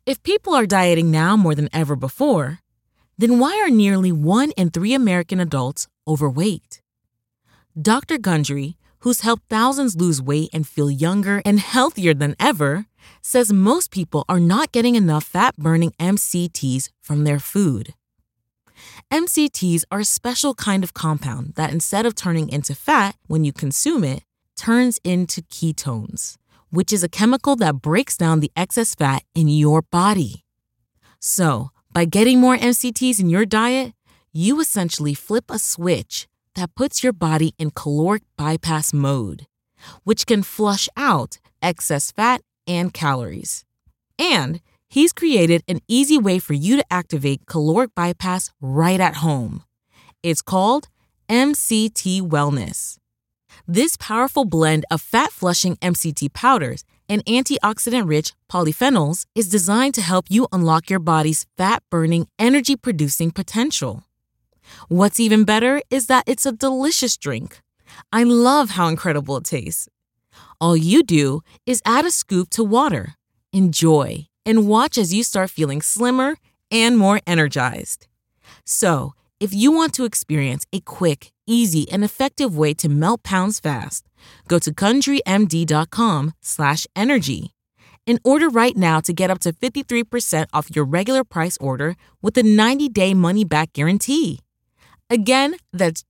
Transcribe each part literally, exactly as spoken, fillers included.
If people are dieting now more than ever before, then why are nearly one in three American adults overweight? Doctor Gundry, who's helped thousands lose weight and feel younger and healthier than ever, says most people are not getting enough fat-burning M C Ts from their food. M C Ts are a special kind of compound that instead of turning into fat when you consume it, turns into ketones, which is a chemical that breaks down the excess fat in your body. So, by getting more M C Ts in your diet, you essentially flip a switch that puts your body in caloric bypass mode, which can flush out excess fat and calories. And he's created an easy way for you to activate caloric bypass right at home. It's called M C T Wellness. This powerful blend of fat-flushing M C T powders and antioxidant-rich polyphenols is designed to help you unlock your body's fat-burning, energy-producing potential. What's even better is that it's a delicious drink. I love how incredible it tastes. All you do is add a scoop to water, enjoy, and watch as you start feeling slimmer and more energized. So, if you want to experience a quick, easy, and effective way to melt pounds fast, go to GundryMD.com slash energy and order right now to get up to fifty-three percent off your regular price order with a ninety-day money-back guarantee. Again, that's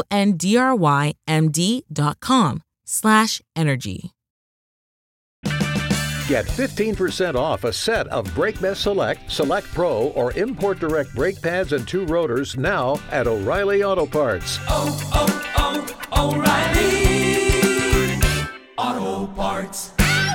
G-U-N-D-R-Y-M-D.com slash energy. Get fifteen percent off a set of BrakeBest Select, Select Pro, or Import Direct brake pads and two rotors now at O'Reilly Auto Parts. Oh, oh, oh, O'Reilly Auto Parts.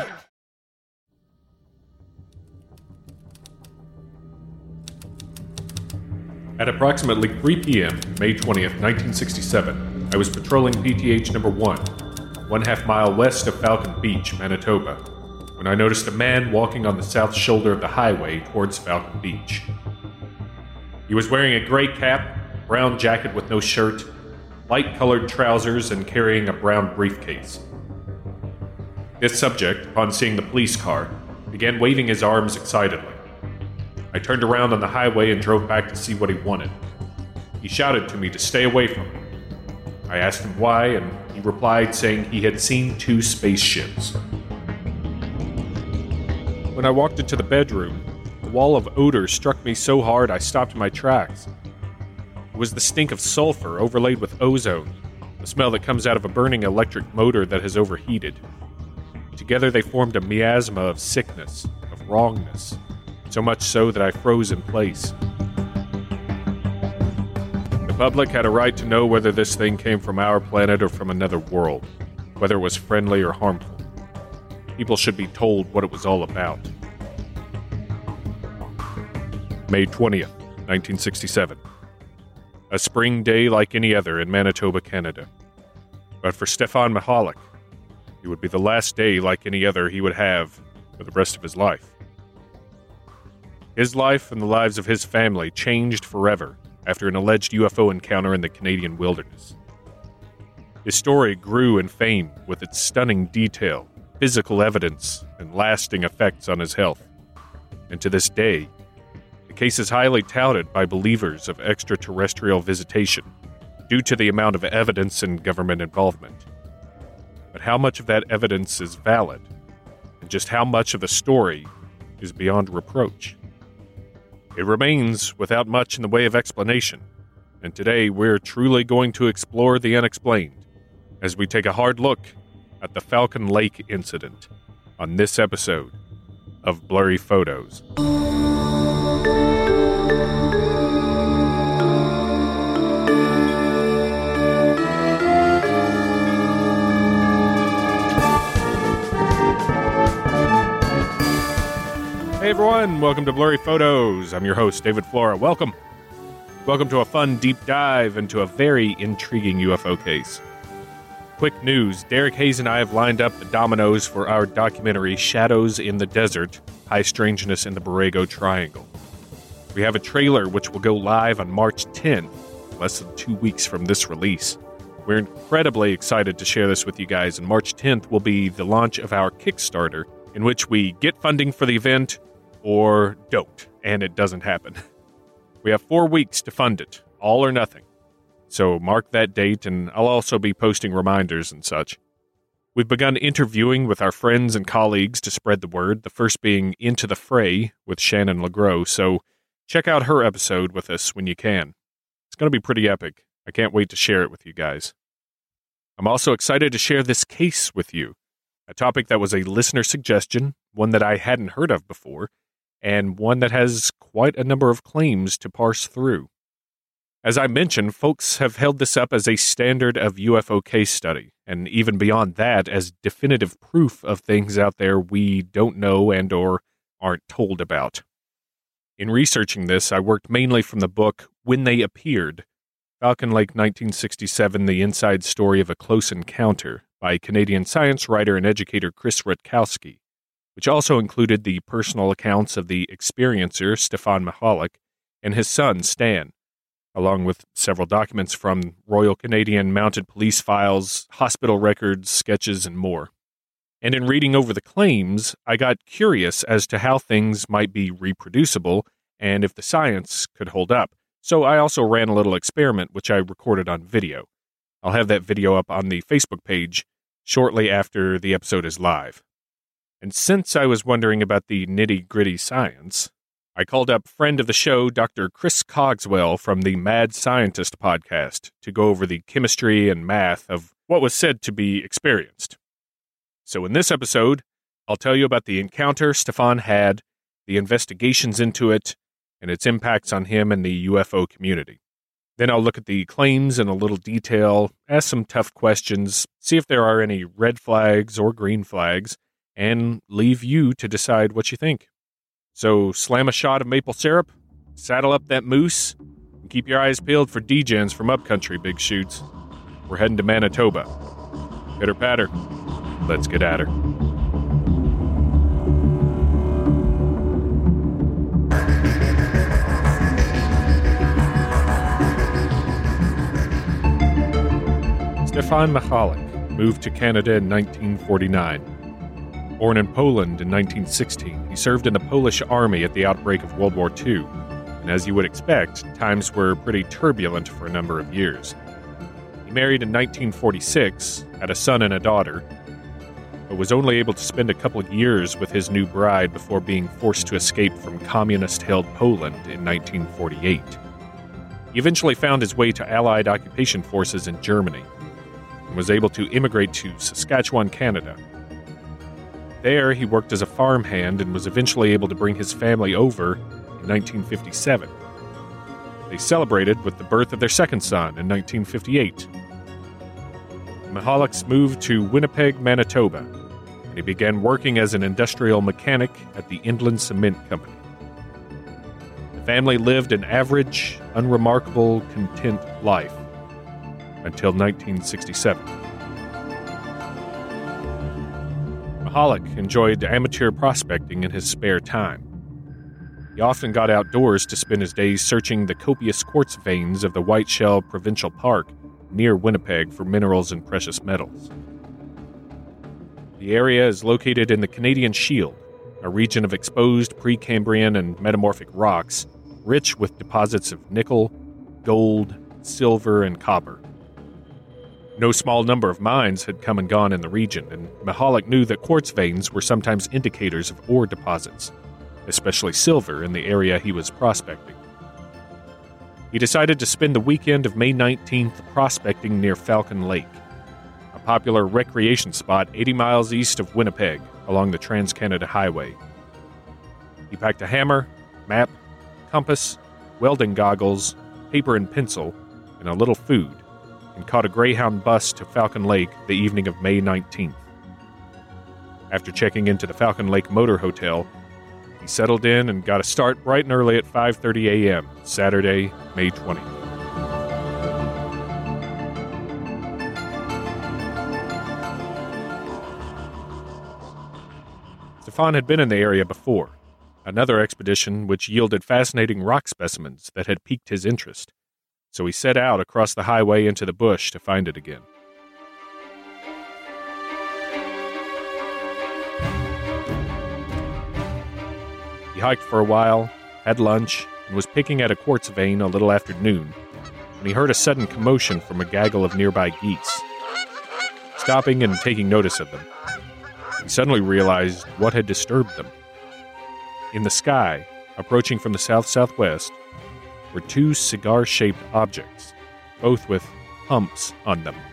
At approximately three p.m., May twentieth, nineteen sixty-seven, I was patrolling P T H number one, one half mile west of Falcon Beach, Manitoba, when I noticed a man walking on the south shoulder of the highway towards Falcon Beach. He was wearing a gray cap, brown jacket with no shirt, light-colored trousers, and carrying a brown briefcase. This subject, upon seeing the police car, began waving his arms excitedly. I turned around on the highway and drove back to see what he wanted. He shouted to me to stay away from him. I asked him why, and he replied saying he had seen two spaceships. When I walked into the bedroom, the wall of odor struck me so hard I stopped in my tracks. It was the stink of sulfur overlaid with ozone, the smell that comes out of a burning electric motor that has overheated. Together they formed a miasma of sickness, of wrongness, so much so that I froze in place. The public had a right to know whether this thing came from our planet or from another world, whether it was friendly or harmful. People should be told what it was all about. May twentieth, nineteen sixty-seven. A spring day like any other in Manitoba, Canada. But for Stefan Mihalik, it would be the last day like any other he would have for the rest of his life. His life and the lives of his family changed forever after an alleged U F O encounter in the Canadian wilderness. His story grew in fame with its stunning detail, physical evidence, and lasting effects on his health. And to this day, the case is highly touted by believers of extraterrestrial visitation due to the amount of evidence and government involvement. But how much of that evidence is valid, and just how much of the story is beyond reproach? It remains without much in the way of explanation, and today we're truly going to explore the unexplained as we take a hard look at the Falcon Lake incident on this episode of Blurry Photos. Hey everyone, welcome to Blurry Photos. I'm your host, David Flora. Welcome. Welcome to a fun deep dive into a very intriguing U F O case. Quick news, Derek Hayes and I have lined up the dominoes for our documentary Shadows in the Desert, High Strangeness in the Borrego Triangle. We have a trailer which will go live on March tenth, less than two weeks from this release. We're incredibly excited to share this with you guys, and March tenth will be the launch of our Kickstarter, in which we get funding for the event, or don't, and it doesn't happen. We have four weeks to fund it, all or nothing. So mark that date, and I'll also be posting reminders and such. We've begun interviewing with our friends and colleagues to spread the word, the first being Into the Fray with Shannon LeGros, so check out her episode with us when you can. It's going to be pretty epic. I can't wait to share it with you guys. I'm also excited to share this case with you, a topic that was a listener suggestion, one that I hadn't heard of before, and one that has quite a number of claims to parse through. As I mentioned, folks have held this up as a standard of U F O case study, and even beyond that, as definitive proof of things out there we don't know and or aren't told about. In researching this, I worked mainly from the book When They Appeared, Falcon Lake nineteen sixty-seven, The Inside Story of a Close Encounter, by Canadian science writer and educator Chris Rutkowski, which also included the personal accounts of the experiencer Stefan Michalek and his son Stan, along with several documents from Royal Canadian Mounted Police files, hospital records, sketches, and more. And in reading over the claims, I got curious as to how things might be reproducible and if the science could hold up. So I also ran a little experiment which I recorded on video. I'll have that video up on the Facebook page shortly after the episode is live. And since I was wondering about the nitty-gritty science, I called up friend of the show, Doctor Chris Cogswell from the Mad Scientist podcast to go over the chemistry and math of what was said to be experienced. So in this episode, I'll tell you about the encounter Stefan had, the investigations into it, and its impacts on him and the U F O community. Then I'll look at the claims in a little detail, ask some tough questions, see if there are any red flags or green flags, and leave you to decide what you think. So slam a shot of maple syrup, saddle up that moose, and keep your eyes peeled for D-gens from upcountry big shoots. We're heading to Manitoba. Pitter patter. Let's get at her. Stefan Michalek moved to Canada in nineteen forty-nine. Born in Poland in nineteen sixteen, he served in the Polish army at the outbreak of World War Two, and as you would expect, times were pretty turbulent for a number of years. He married in nineteen forty-six, had a son and a daughter, but was only able to spend a couple of years with his new bride before being forced to escape from communist-held Poland in nineteen forty-eight. He eventually found his way to Allied occupation forces in Germany, and was able to immigrate to Saskatchewan, Canada. There, he worked as a farmhand and was eventually able to bring his family over in nineteen fifty-seven. They celebrated with the birth of their second son in nineteen fifty-eight. Michalek moved to Winnipeg, Manitoba, and he began working as an industrial mechanic at the Inland Cement Company. The family lived an average, unremarkable, content life until nineteen sixty-seven. Michalek enjoyed amateur prospecting in his spare time. He often got outdoors to spend his days searching the copious quartz veins of the Whiteshell Provincial Park near Winnipeg for minerals and precious metals. The area is located in the Canadian Shield, a region of exposed Precambrian and metamorphic rocks, rich with deposits of nickel, gold, silver, and copper. No small number of mines had come and gone in the region, and Michalek knew that quartz veins were sometimes indicators of ore deposits, especially silver in the area he was prospecting. He decided to spend the weekend of May nineteenth prospecting near Falcon Lake, a popular recreation spot eighty miles east of Winnipeg along the Trans-Canada Highway. He packed a hammer, map, compass, welding goggles, paper and pencil, and a little food, and caught a Greyhound bus to Falcon Lake the evening of May nineteenth. After checking into the Falcon Lake Motor Hotel, he settled in and got a start bright and early at five thirty a.m., Saturday, May twentieth. Stefan had been in the area before, another expedition which yielded fascinating rock specimens that had piqued his interest, so he set out across the highway into the bush to find it again. He hiked for a while, had lunch, and was picking at a quartz vein a little after noon when he heard a sudden commotion from a gaggle of nearby geese. Stopping and taking notice of them, he suddenly realized what had disturbed them. In the sky, approaching from the south-southwest, were two cigar-shaped objects, both with humps on them.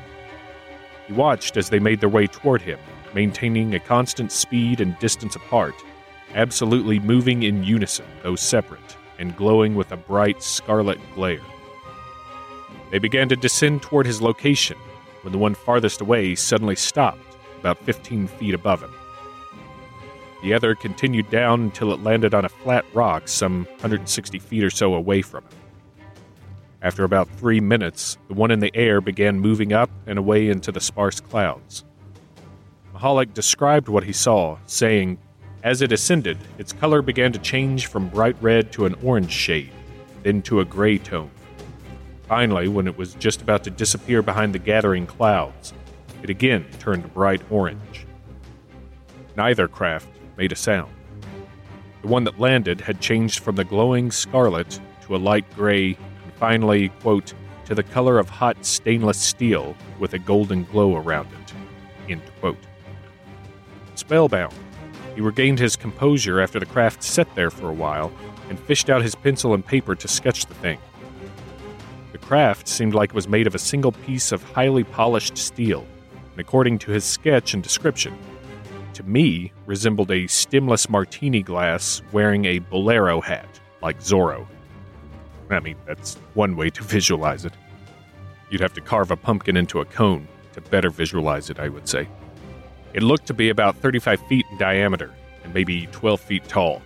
He watched as they made their way toward him, maintaining a constant speed and distance apart, absolutely moving in unison, though separate, and glowing with a bright scarlet glare. They began to descend toward his location, when the one farthest away suddenly stopped, about fifteen feet above him. The other continued down until it landed on a flat rock some one hundred sixty feet or so away from him. After about three minutes, the one in the air began moving up and away into the sparse clouds. Mahalik described what he saw, saying, as it ascended, its color began to change from bright red to an orange shade, then to a gray tone. Finally, when it was just about to disappear behind the gathering clouds, it again turned bright orange. Neither craft made a sound. The one that landed had changed from the glowing scarlet to a light gray, and finally, quote, to the color of hot stainless steel with a golden glow around it, end quote. Spellbound, he regained his composure after the craft sat there for a while and fished out his pencil and paper to sketch the thing. The craft seemed like it was made of a single piece of highly polished steel, and according to his sketch and description, to me resembled a stemless martini glass wearing a bolero hat, like Zorro. I mean, that's one way to visualize it. You'd have to carve a pumpkin into a cone to better visualize it, I would say. It looked to be about thirty-five feet in diameter and maybe twelve feet tall.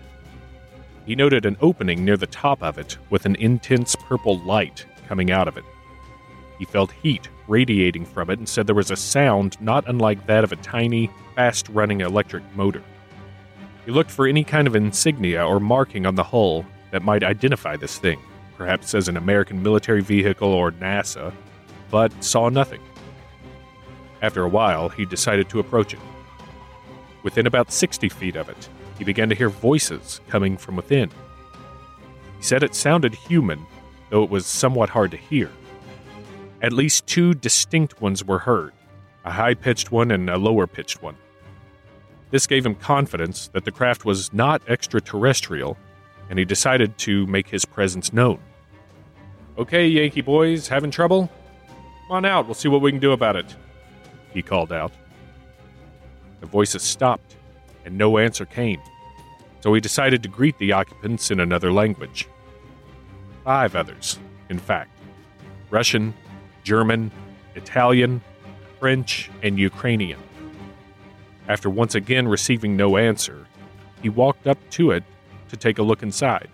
He noted an opening near the top of it with an intense purple light coming out of it. He felt heat radiating from it and said there was a sound not unlike that of a tiny, fast-running electric motor. He looked for any kind of insignia or marking on the hull that might identify this thing, perhaps as an American military vehicle or NASA, but saw nothing. After a while, he decided to approach it. Within about sixty feet of it, he began to hear voices coming from within. He said it sounded human, though it was somewhat hard to hear. At least two distinct ones were heard, a high-pitched one and a lower-pitched one. This gave him confidence that the craft was not extraterrestrial, and he decided to make his presence known. "Okay, Yankee boys, having trouble? Come on out, we'll see what we can do about it," he called out. The voices stopped, and no answer came, so he decided to greet the occupants in another language. Five others, in fact. Russian, German, Italian, French, and Ukrainian. After once again receiving no answer, he walked up to it to take a look inside.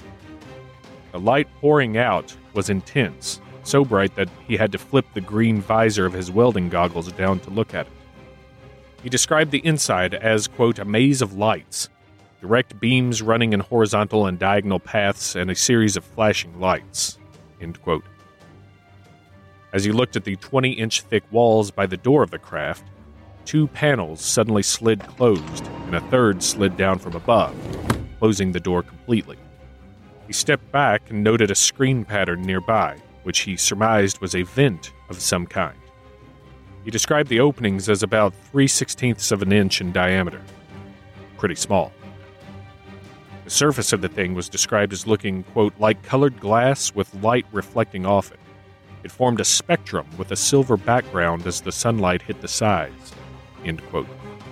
The light pouring out was intense, so bright that he had to flip the green visor of his welding goggles down to look at it. He described the inside as, quote, a maze of lights, direct beams running in horizontal and diagonal paths, and a series of flashing lights, end quote. As he looked at the twenty-inch thick walls by the door of the craft, two panels suddenly slid closed, and a third slid down from above, closing the door completely. He stepped back and noted a screen pattern nearby, which he surmised was a vent of some kind. He described the openings as about three sixteenths of an inch in diameter. Pretty small. The surface of the thing was described as looking, quote, like colored glass with light reflecting off it. It formed a spectrum with a silver background as the sunlight hit the sides, end quote.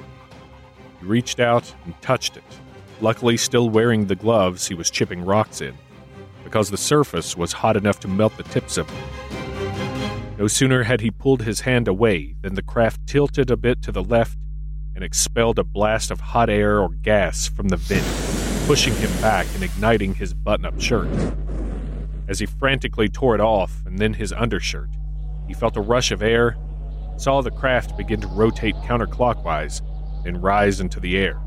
He reached out and touched it, luckily still wearing the gloves he was chipping rocks in, because the surface was hot enough to melt the tips of them. No sooner had he pulled his hand away than the craft tilted a bit to the left and expelled a blast of hot air or gas from the vent, pushing him back and igniting his button-up shirt. As he frantically tore it off and then his undershirt, he felt a rush of air, saw the craft begin to rotate counterclockwise, and rise into the air.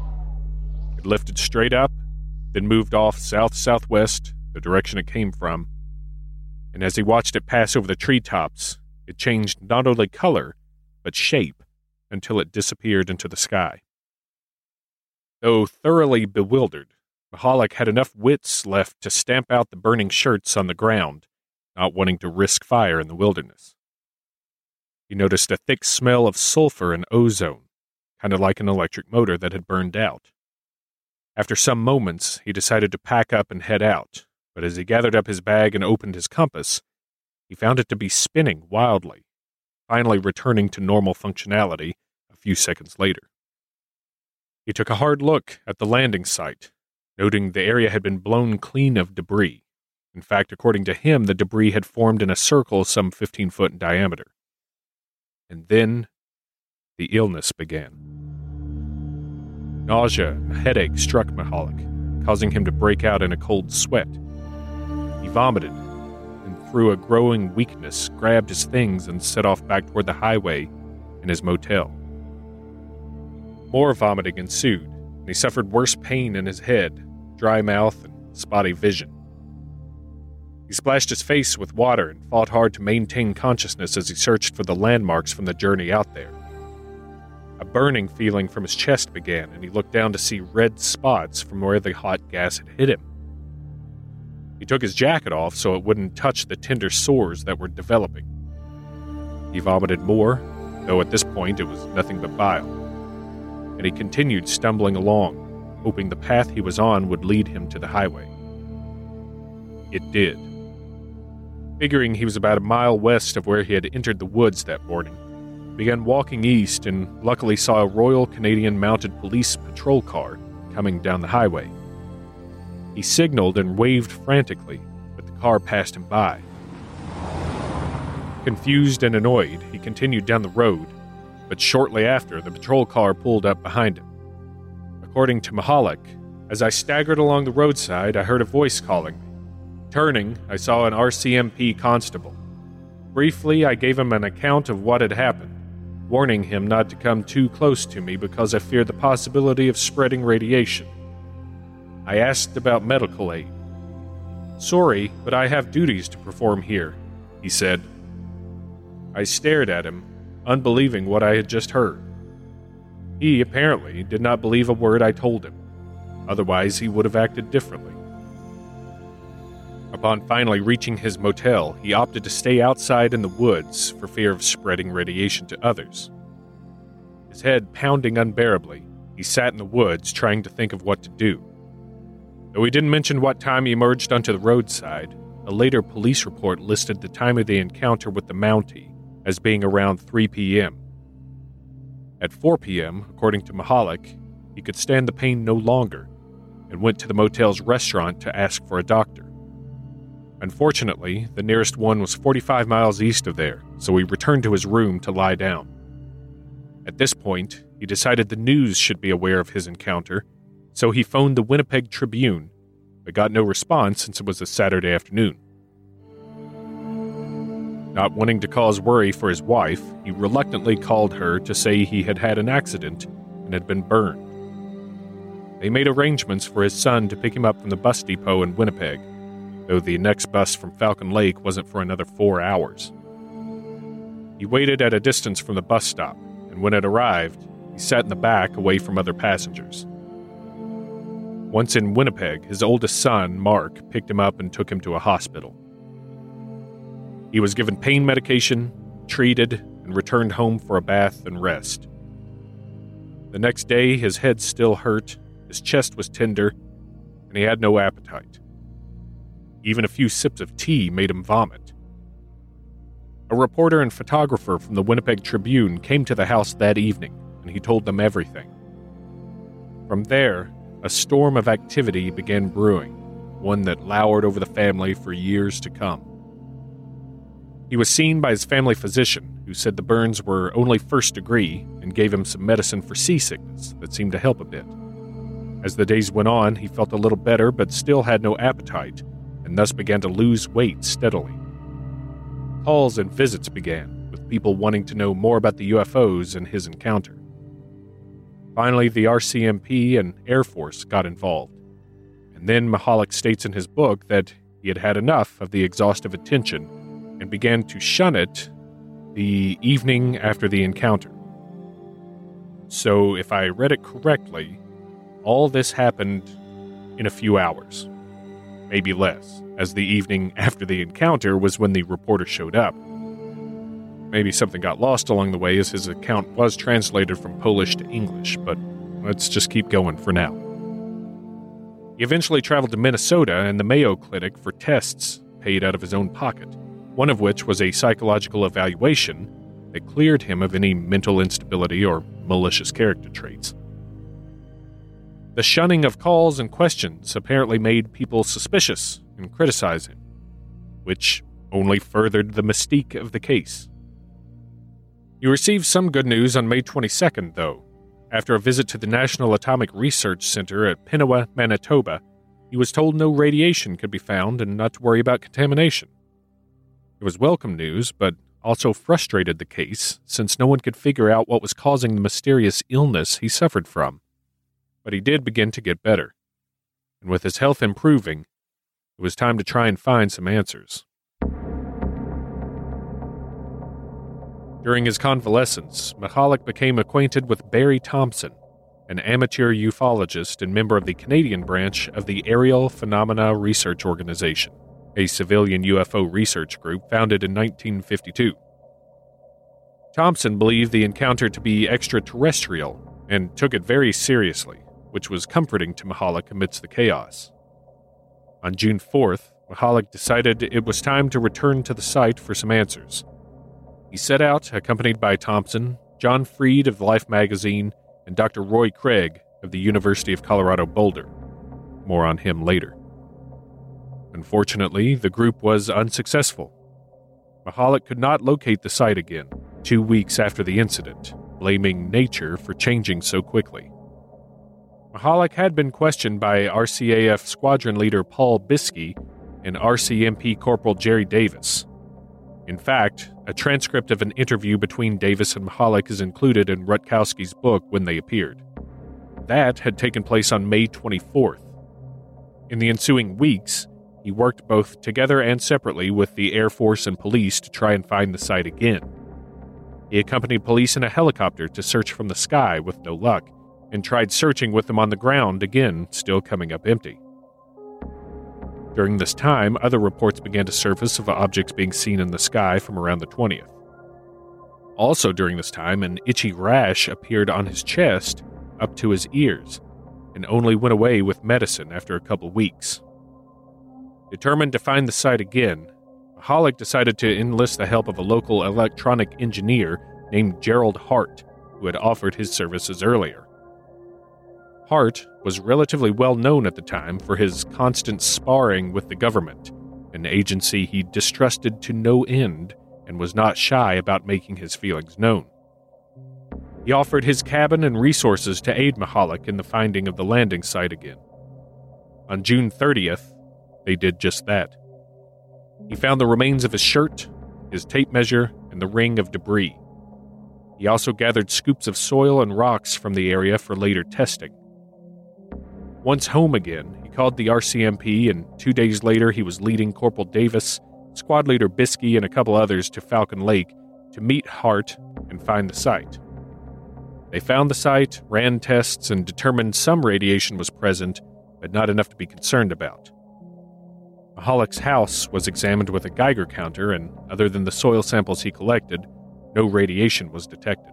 It lifted straight up, then moved off south-southwest, the direction it came from, and as he watched it pass over the treetops, it changed not only color, but shape, until it disappeared into the sky. Though thoroughly bewildered, Mihalik had enough wits left to stamp out the burning shirts on the ground, not wanting to risk fire in the wilderness. He noticed a thick smell of sulfur and ozone, kind of like an electric motor that had burned out. After some moments, he decided to pack up and head out, but as he gathered up his bag and opened his compass, he found it to be spinning wildly, finally returning to normal functionality a few seconds later. He took a hard look at the landing site, noting the area had been blown clean of debris. In fact, according to him, the debris had formed in a circle some fifteen foot in diameter. And then the illness began. Nausea and headache struck Mihalik, causing him to break out in a cold sweat. He vomited, and through a growing weakness, grabbed his things and set off back toward the highway and his motel. More vomiting ensued, and he suffered worse pain in his head, dry mouth, and spotty vision. He splashed his face with water and fought hard to maintain consciousness as he searched for the landmarks from the journey out there. A burning feeling from his chest began, and he looked down to see red spots from where the hot gas had hit him. He took his jacket off so it wouldn't touch the tender sores that were developing. He vomited more, though at this point it was nothing but bile, and he continued stumbling along, hoping the path he was on would lead him to the highway. It did. Figuring he was about a mile west of where he had entered the woods that morning, he began walking east and luckily saw a Royal Canadian Mounted Police patrol car coming down the highway. He signaled and waved frantically, but the car passed him by. Confused and annoyed, he continued down the road, but shortly after, the patrol car pulled up behind him. According to Mihalik, as I staggered along the roadside, I heard a voice calling me. Turning, I saw an R C M P constable. Briefly, I gave him an account of what had happened, warning him not to come too close to me because I feared the possibility of spreading radiation. I asked about medical aid. Sorry, but I have duties to perform here, he said. I stared at him, unbelieving what I had just heard. He, apparently, did not believe a word I told him. Otherwise, he would have acted differently. Upon finally reaching his motel, he opted to stay outside in the woods for fear of spreading radiation to others. His head pounding unbearably, he sat in the woods trying to think of what to do. Though he didn't mention what time he emerged onto the roadside, a later police report listed the time of the encounter with the Mountie as being around three p.m. At four p.m., according to Mihalik, he could stand the pain no longer and went to the motel's restaurant to ask for a doctor. Unfortunately, the nearest one was forty-five miles east of there, so he returned to his room to lie down. At this point, he decided the news should be aware of his encounter, so he phoned the Winnipeg Tribune, but got no response since it was a Saturday afternoon. Not wanting to cause worry for his wife, he reluctantly called her to say he had had an accident and had been burned. They made arrangements for his son to pick him up from the bus depot in Winnipeg, though the next bus from Falcon Lake wasn't for another four hours. He waited at a distance from the bus stop, and when it arrived, he sat in the back away from other passengers. Once in Winnipeg, his oldest son, Mark, picked him up and took him to a hospital. He was given pain medication, treated, and returned home for a bath and rest. The next day, his head still hurt, his chest was tender, and he had no appetite. Even a few sips of tea made him vomit. A reporter and photographer from the Winnipeg Tribune came to the house that evening, and he told them everything. From there, a storm of activity began brewing, one that lowered over the family for years to come. He was seen by his family physician, who said the burns were only first degree and gave him some medicine for seasickness that seemed to help a bit. As the days went on, he felt a little better but still had no appetite, and thus began to lose weight steadily. Calls and visits began, with people wanting to know more about the U F Os and his encounter. Finally, the R C M P and Air Force got involved, and then Mihalik states in his book that he had had enough of the exhaustive attention and began to shun it the evening after the encounter. So, if I read it correctly, all this happened in a few hours, maybe less, as the evening after the encounter was when the reporter showed up. Maybe something got lost along the way as his account was translated from Polish to English, but let's just keep going for now. He eventually traveled to Minnesota and the Mayo Clinic for tests paid out of his own pocket, one of which was a psychological evaluation that cleared him of any mental instability or malicious character traits. The shunning of calls and questions apparently made people suspicious and criticize him, which only furthered the mystique of the case. He received some good news on May twenty-second, though. After a visit to the National Atomic Research Center at Pinawa, Manitoba, he was told no radiation could be found and not to worry about contamination. It was welcome news, but also frustrated the case, since no one could figure out what was causing the mysterious illness he suffered from. But he did begin to get better, and with his health improving, it was time to try and find some answers. During his convalescence, Michalik became acquainted with Barry Thompson, an amateur ufologist and member of the Canadian branch of the Aerial Phenomena Research Organization, a civilian U F O research group founded in nineteen fifty-two. Thompson believed the encounter to be extraterrestrial and took it very seriously, which was comforting to Michalik amidst the chaos. On June fourth, Michalik decided it was time to return to the site for some answers. He set out, accompanied by Thompson, John Freed of Life magazine, and Doctor Roy Craig of the University of Colorado Boulder. More on him later. Unfortunately, the group was unsuccessful. Michalik could not locate the site again, two weeks after the incident, blaming nature for changing so quickly. Michalik had been questioned by R C A F squadron leader Paul Biskey and R C M P Corporal Jerry Davis. In fact, a transcript of an interview between Davis and Michalik is included in Rutkowski's book When They Appeared. That had taken place on May twenty-fourth. In the ensuing weeks, he worked both together and separately with the Air Force and police to try and find the site again. He accompanied police in a helicopter to search from the sky with no luck, and tried searching with them on the ground again, still coming up empty. During this time, other reports began to surface of objects being seen in the sky from around the twentieth. Also during this time, an itchy rash appeared on his chest up to his ears, and only went away with medicine after a couple weeks. Determined to find the site again, Michalik decided to enlist the help of a local electronic engineer named Gerald Hart, who had offered his services earlier. Hart was relatively well known at the time for his constant sparring with the government, an agency he distrusted to no end and was not shy about making his feelings known. He offered his cabin and resources to aid Michalik in the finding of the landing site again. On June thirtieth, they did just that. He found the remains of his shirt, his tape measure, and the ring of debris. He also gathered scoops of soil and rocks from the area for later testing. Once home again, he called the R C M P, and two days later he was leading Corporal Davis, Squad Leader Biskey, and a couple others to Falcon Lake to meet Hart and find the site. They found the site, ran tests, and determined some radiation was present, but not enough to be concerned about. Michalik's house was examined with a Geiger counter, and other than the soil samples he collected, no radiation was detected.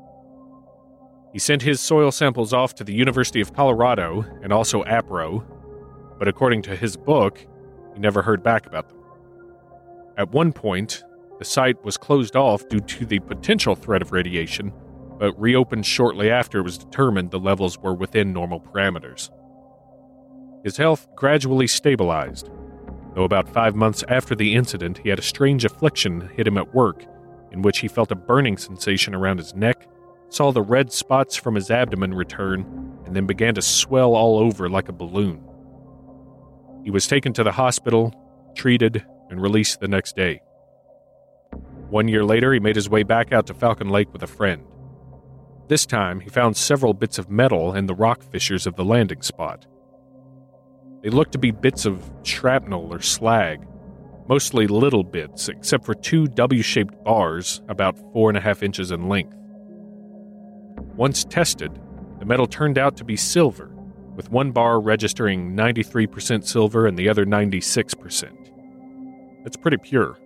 He sent his soil samples off to the University of Colorado and also APRO, but according to his book, he never heard back about them. At one point, the site was closed off due to the potential threat of radiation, but reopened shortly after it was determined the levels were within normal parameters. His health gradually stabilized, though about five months after the incident he had a strange affliction hit him at work, in which he felt a burning sensation around his neck, saw the red spots from his abdomen return, and then began to swell all over like a balloon. He was taken to the hospital, treated, and released the next day. One year later, he made his way back out to Falcon Lake with a friend. This time, he found several bits of metal in the rock fissures of the landing spot. They looked to be bits of shrapnel or slag, mostly little bits, except for two W-shaped bars about four and a half inches in length. Once tested, the metal turned out to be silver, with one bar registering ninety-three percent silver and the other ninety-six percent. That's pretty pure.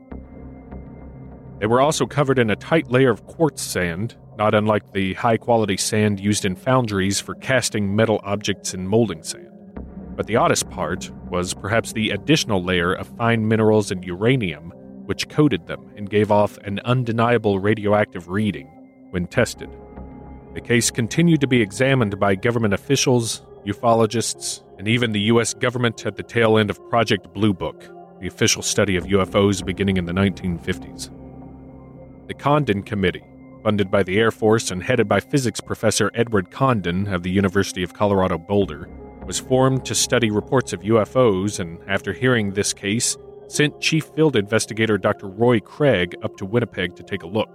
They were also covered in a tight layer of quartz sand, not unlike the high-quality sand used in foundries for casting metal objects in molding sand. But the oddest part was perhaps the additional layer of fine minerals and uranium which coated them and gave off an undeniable radioactive reading when tested. The case continued to be examined by government officials, ufologists, and even the U S government at the tail end of Project Blue Book, the official study of U F Os beginning in the nineteen fifties. The Condon Committee, funded by the Air Force and headed by physics professor Edward Condon of the University of Colorado Boulder, was formed to study reports of U F Os, and after hearing this case, sent Chief Field Investigator Doctor Roy Craig up to Winnipeg to take a look.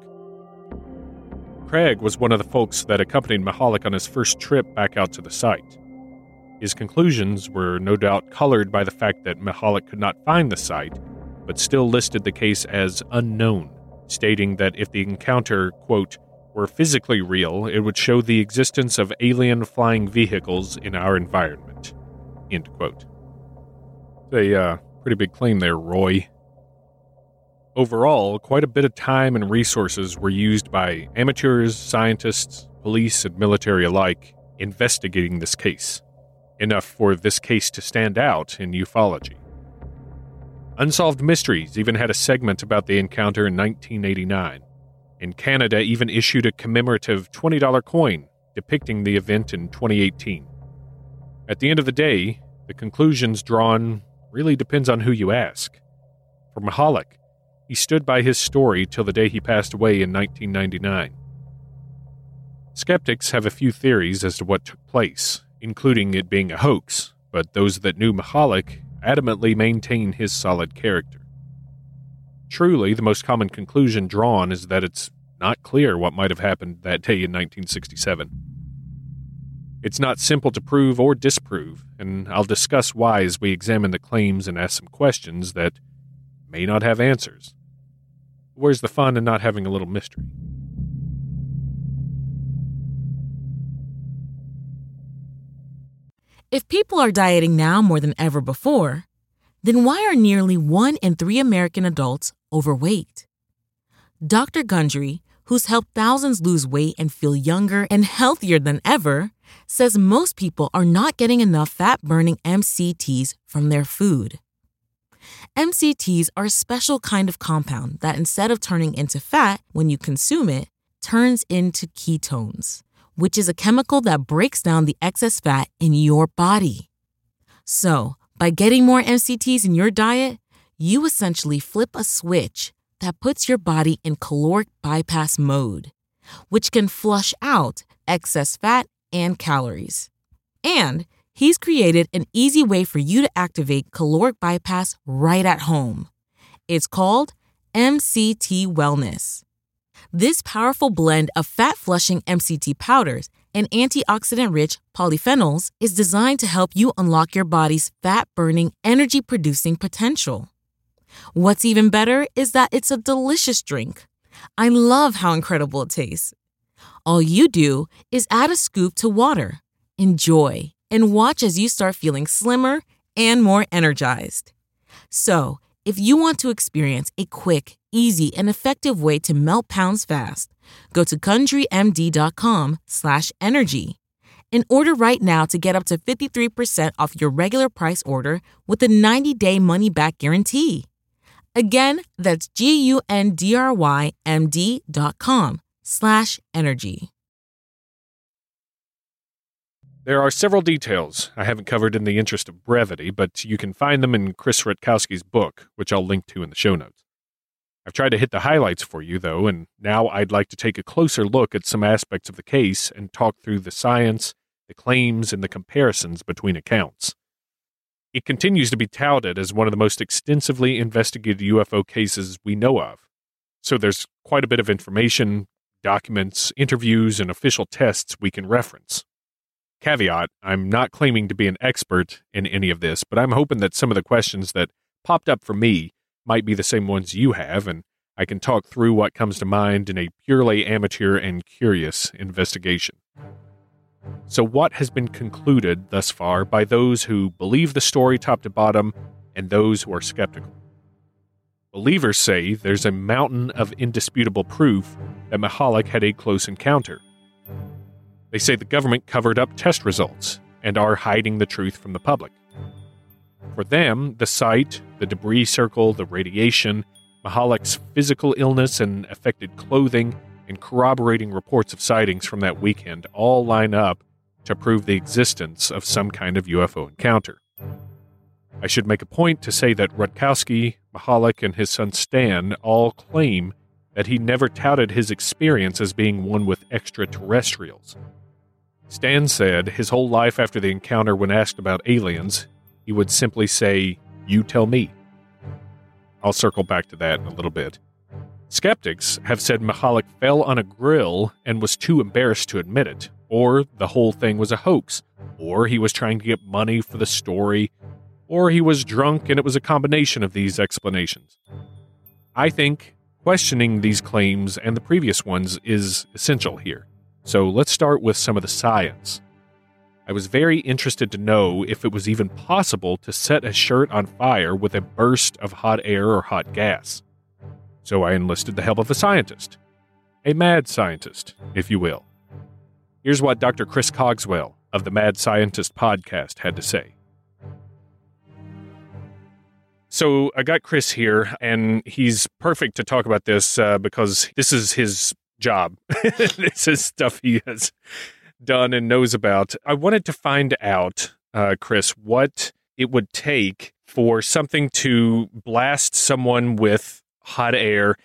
Craig was one of the folks that accompanied Mihalik on his first trip back out to the site. His conclusions were no doubt colored by the fact that Mihalik could not find the site, but still listed the case as unknown, stating that if the encounter, quote, were physically real, it would show the existence of alien flying vehicles in our environment, end quote. It's a uh, pretty big claim there, Roy. Overall, quite a bit of time and resources were used by amateurs, scientists, police, and military alike investigating this case. Enough for this case to stand out in ufology. Unsolved Mysteries even had a segment about the encounter in nineteen eighty-nine, and Canada even issued a commemorative twenty dollar coin depicting the event in twenty eighteen. At the end of the day, the conclusions drawn really depends on who you ask. For Mihalik, he stood by his story till the day he passed away in nineteen ninety-nine. Skeptics have a few theories as to what took place, including it being a hoax, but those that knew Mihalik adamantly maintain his solid character. Truly, the most common conclusion drawn is that it's not clear what might have happened that day in nineteen sixty-seven. It's not simple to prove or disprove, and I'll discuss why as we examine the claims and ask some questions that may not have answers. Where's the fun in not having a little mystery? If people are dieting now more than ever before, then why are nearly one in three American adults overweight? Doctor Gundry, who's helped thousands lose weight and feel younger and healthier than ever, says most people are not getting enough fat-burning M C Ts from their food. M C Ts are a special kind of compound that instead of turning into fat when you consume it, turns into ketones, which is a chemical that breaks down the excess fat in your body. So, by getting more M C Ts in your diet, you essentially flip a switch that puts your body in caloric bypass mode, which can flush out excess fat and calories. And he's created an easy way for you to activate caloric bypass right at home. It's called M C T Wellness. This powerful blend of fat-flushing M C T powders and antioxidant-rich polyphenols is designed to help you unlock your body's fat-burning, energy-producing potential. What's even better is that it's a delicious drink. I love how incredible it tastes. All you do is add a scoop to water, enjoy, and watch as you start feeling slimmer and more energized. So, if you want to experience a quick, easy, and effective way to melt pounds fast, go to GundryMD.com slash energy and order right now to get up to fifty-three percent off your regular price order with a ninety-day money-back guarantee. Again, that's G-U-N-D-R-Y-M-D dot com slash energy. There are several details I haven't covered in the interest of brevity, but you can find them in Chris Rutkowski's book, which I'll link to in the show notes. I've tried to hit the highlights for you, though, and now I'd like to take a closer look at some aspects of the case and talk through the science, the claims, and the comparisons between accounts. It continues to be touted as one of the most extensively investigated U F O cases we know of, so there's quite a bit of information, documents, interviews, and official tests we can reference. Caveat, I'm not claiming to be an expert in any of this, but I'm hoping that some of the questions that popped up for me might be the same ones you have, and I can talk through what comes to mind in a purely amateur and curious investigation. So what has been concluded thus far by those who believe the story top to bottom and those who are skeptical? Believers say there's a mountain of indisputable proof that Mihalik had a close encounter. They say the government covered up test results and are hiding the truth from the public. For them, the site, the debris circle, the radiation, Mihalik's physical illness and affected clothing, and corroborating reports of sightings from that weekend all line up to prove the existence of some kind of U F O encounter. I should make a point to say that Rutkowski, Mihalik, and his son Stan all claim that he never touted his experience as being one with extraterrestrials. Stan said his whole life after the encounter, when asked about aliens, he would simply say, "You tell me." I'll circle back to that in a little bit. Skeptics have said Mihalik fell on a grill and was too embarrassed to admit it, or the whole thing was a hoax, or he was trying to get money for the story, or he was drunk and it was a combination of these explanations. I think questioning these claims and the previous ones is essential here. So let's start with some of the science. I was very interested to know if it was even possible to set a shirt on fire with a burst of hot air or hot gas. So I enlisted the help of a scientist. A mad scientist, if you will. Here's what Doctor Chris Cogswell of the Mad Scientist podcast had to say. So I got Chris here, and he's perfect to talk about this uh, because this is his job. This is stuff he has done and knows about. I wanted to find out, uh, Chris, what it would take for something to blast someone with hot air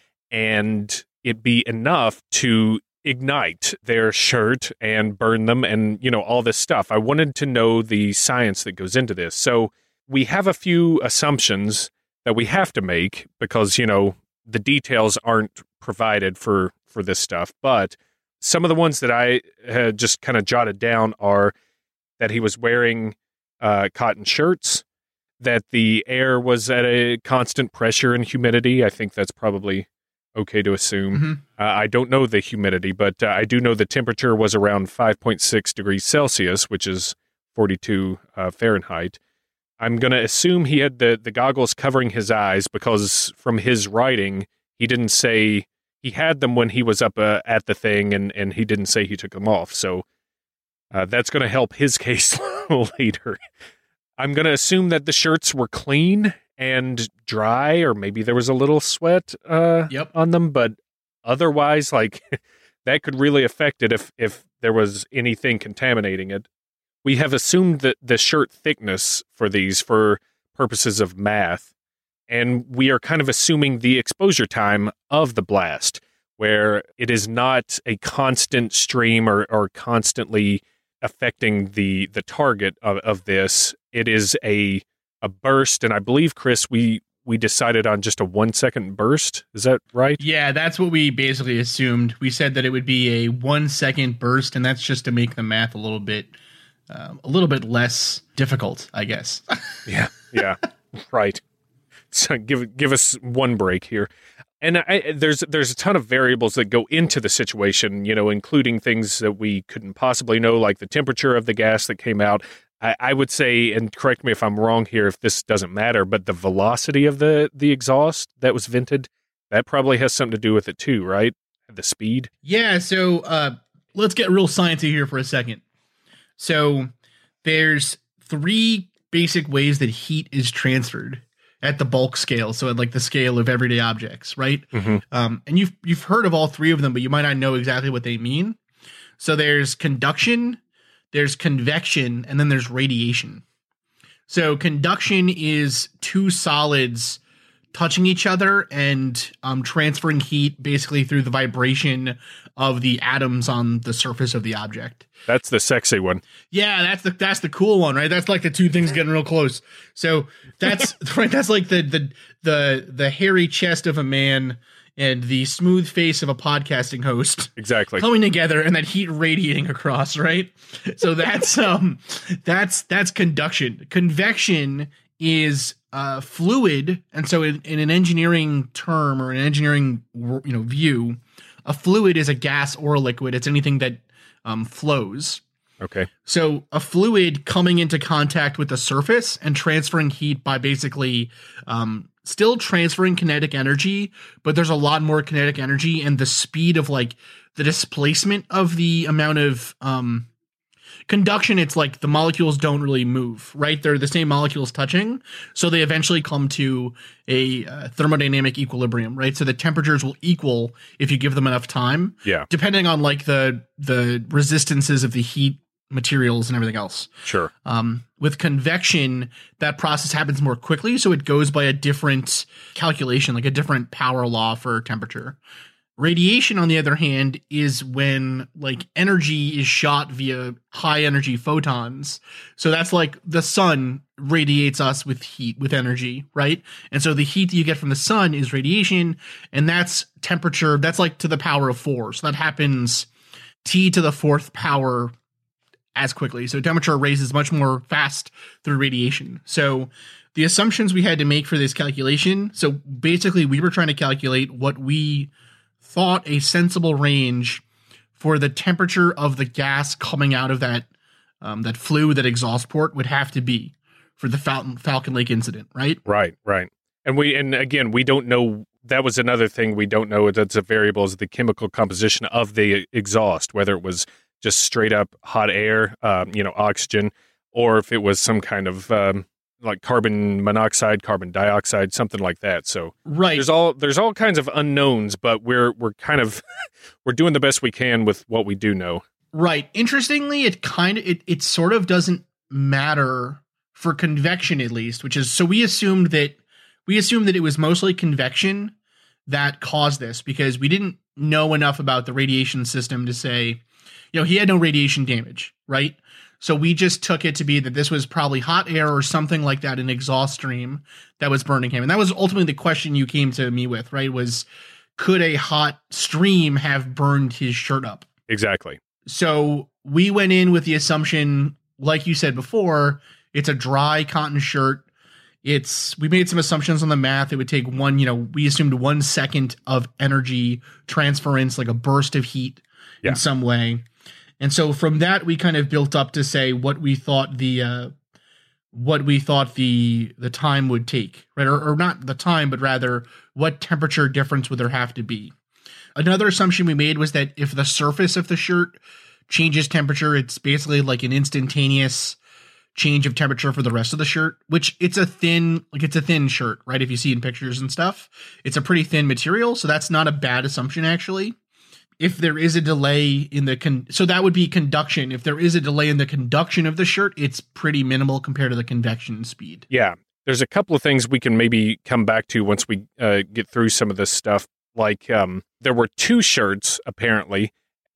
and it be enough to ignite their shirt and burn them and, you know, all this stuff. I wanted to know the science that goes into this. So we have a few assumptions that we have to make because, you know, the details aren't provided for, for this stuff. But some of the ones that I had just kind of jotted down are that he was wearing uh, cotton shirts, that the air was at a constant pressure and humidity. I think that's probably okay to assume. Mm-hmm. Uh, I don't know the humidity, but uh, I do know the temperature was around five point six degrees Celsius, which is forty-two uh, Fahrenheit. I'm going to assume he had the, the goggles covering his eyes because from his writing, he didn't say he had them when he was up uh, at the thing, and, and he didn't say he took them off. So uh, that's going to help his case later. I'm going to assume that the shirts were clean and dry, or maybe there was a little sweat uh, yep. on them, but otherwise, like, that could really affect it if, if there was anything contaminating it. We have assumed that the shirt thickness for these for purposes of math, and we are kind of assuming the exposure time of the blast, where it is not a constant stream or, or constantly affecting the the target of, of this. It is a a burst, and I believe, Chris, we we decided on just a one second burst. Is that right? Yeah, that's what we basically assumed. We said that it would be a one second burst, and that's just to make the math a little bit um, a little bit less difficult, I guess. yeah, yeah, right. So give give us one break here. And I, there's there's a ton of variables that go into the situation, you know, including things that we couldn't possibly know, like the temperature of the gas that came out. I, I would say, and correct me if I'm wrong here, if this doesn't matter, but the velocity of the, the exhaust that was vented, that probably has something to do with it too, right? The speed. Yeah, so uh, let's get real sciencey here for a second. So there's three basic ways that heat is transferred at the bulk scale, so at like the scale of everyday objects, right? Mm-hmm. Um, and you've you've heard of all three of them, but you might not know exactly what they mean. So there's conduction, there's convection, and then there's radiation. So conduction is two solids touching each other and um, transferring heat basically through the vibration of the atoms on the surface of the object. That's the sexy one. Yeah, that's the that's the cool one, right? That's like the two things getting real close. So that's right. That's like the the the the hairy chest of a man and the smooth face of a podcasting host. Exactly. Coming together and that heat radiating across, right? So that's um that's that's conduction. Convection is uh fluid, and so in, in an engineering term or an engineering you know view, a fluid is a gas or a liquid. It's anything that um flows. Okay. So a fluid coming into contact with the surface and transferring heat by basically um, still transferring kinetic energy, but there's a lot more kinetic energy, and the speed of like the displacement of the amount of um, conduction, it's like the molecules don't really move, right? They're the same molecules touching, so they eventually come to a uh, thermodynamic equilibrium, right? So the temperatures will equal if you give them enough time. Yeah. Depending on like the the resistances of the heat materials and everything else. Sure. Um, with convection, that process happens more quickly, so it goes by a different calculation, like a different power law for temperature. Radiation, on the other hand, is when like energy is shot via high energy photons. So that's like the sun radiates us with heat, with energy, right? And so the heat that you get from the sun is radiation, and that's temperature. That's like to the power of four. So that happens T to the fourth power as quickly. So temperature raises much more fast through radiation. So the assumptions we had to make for this calculation. So basically we were trying to calculate what we thought a sensible range for the temperature of the gas coming out of that um, that flue, that exhaust port would have to be for the Falcon, Falcon Lake incident, right? Right, right. And we, and again, we don't know. That was another thing we don't know. That's a variable is the chemical composition of the exhaust, whether it was just straight up hot air, um, you know, oxygen, or if it was some kind of um, like carbon monoxide, carbon dioxide, something like that. So right. there's all there's all kinds of unknowns, but we're we're kind of we're doing the best we can with what we do know. Right. Interestingly, it kind of it it sort of doesn't matter for convection, at least, which is so we assumed that we assumed that it was mostly convection that caused this because we didn't know enough about the radiation system to say, you know, he had no radiation damage, right? So we just took it to be that this was probably hot air or something like that, an exhaust stream that was burning him. And that was ultimately the question you came to me with, right? Was could a hot stream have burned his shirt up? Exactly. So we went in with the assumption, like you said before, it's a dry cotton shirt. It's, we made some assumptions on the math. It would take one, you know, we assumed one second of energy transference, like a burst of heat yeah. in some way. And so from that, we kind of built up to say what we thought the uh, what we thought the the time would take, right? Or, or not the time, but rather what temperature difference would there have to be? Another assumption we made was that if the surface of the shirt changes temperature, it's basically like an instantaneous change of temperature for the rest of the shirt, which it's a thin, like it's a thin shirt, right? If you see in pictures and stuff, it's a pretty thin material. So that's not a bad assumption, actually. If there is a delay in the con, so that would be conduction. If there is a delay in the conduction of the shirt, it's pretty minimal compared to the convection speed. Yeah. There's a couple of things we can maybe come back to once we uh, get through some of this stuff. Like um, there were two shirts, apparently.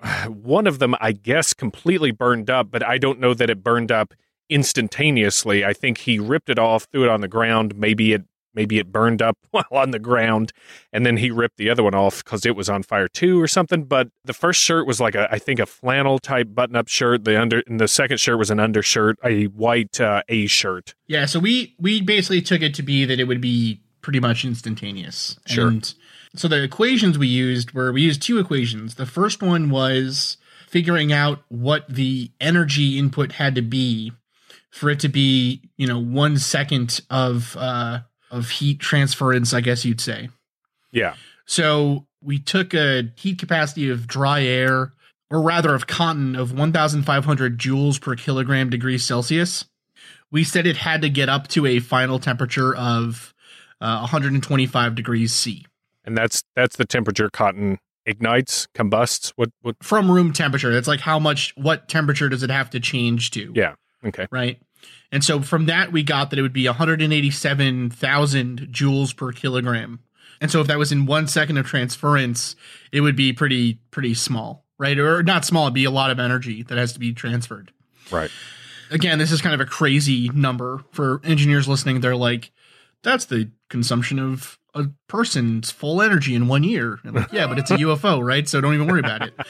One of them, I guess, completely burned up, but I don't know that it burned up instantaneously. I think he ripped it off, threw it on the ground. Maybe it Maybe it burned up while on the ground, and then he ripped the other one off because it was on fire too or something. But the first shirt was like, a, I think, a flannel type button-up shirt. The under, and the second shirt was an undershirt, a white uh, A shirt. Yeah, so we we basically took it to be that it would be pretty much instantaneous. Sure. And so the equations we used were, we used two equations. The first one was figuring out what the energy input had to be for it to be, you know, one second of uh, of heat transference, I guess you'd say. Yeah. So we took a heat capacity of dry air, or rather of cotton, of one thousand five hundred joules per kilogram degrees Celsius. We said it had to get up to a final temperature of uh, one hundred twenty-five degrees C. And that's that's the temperature cotton ignites, combusts. What what from room temperature? That's like how much, what temperature does it have to change to? Yeah. Okay. Right. And so from that, we got that it would be one hundred eighty-seven thousand joules per kilogram. And so if that was in one second of transference, it would be pretty, pretty small, right? Or not small, it'd be a lot of energy that has to be transferred. Right. Again, this is kind of a crazy number for engineers listening. They're like, that's the consumption of a person's full energy in one year. And like, yeah, but it's a U F O, right? So don't even worry about it.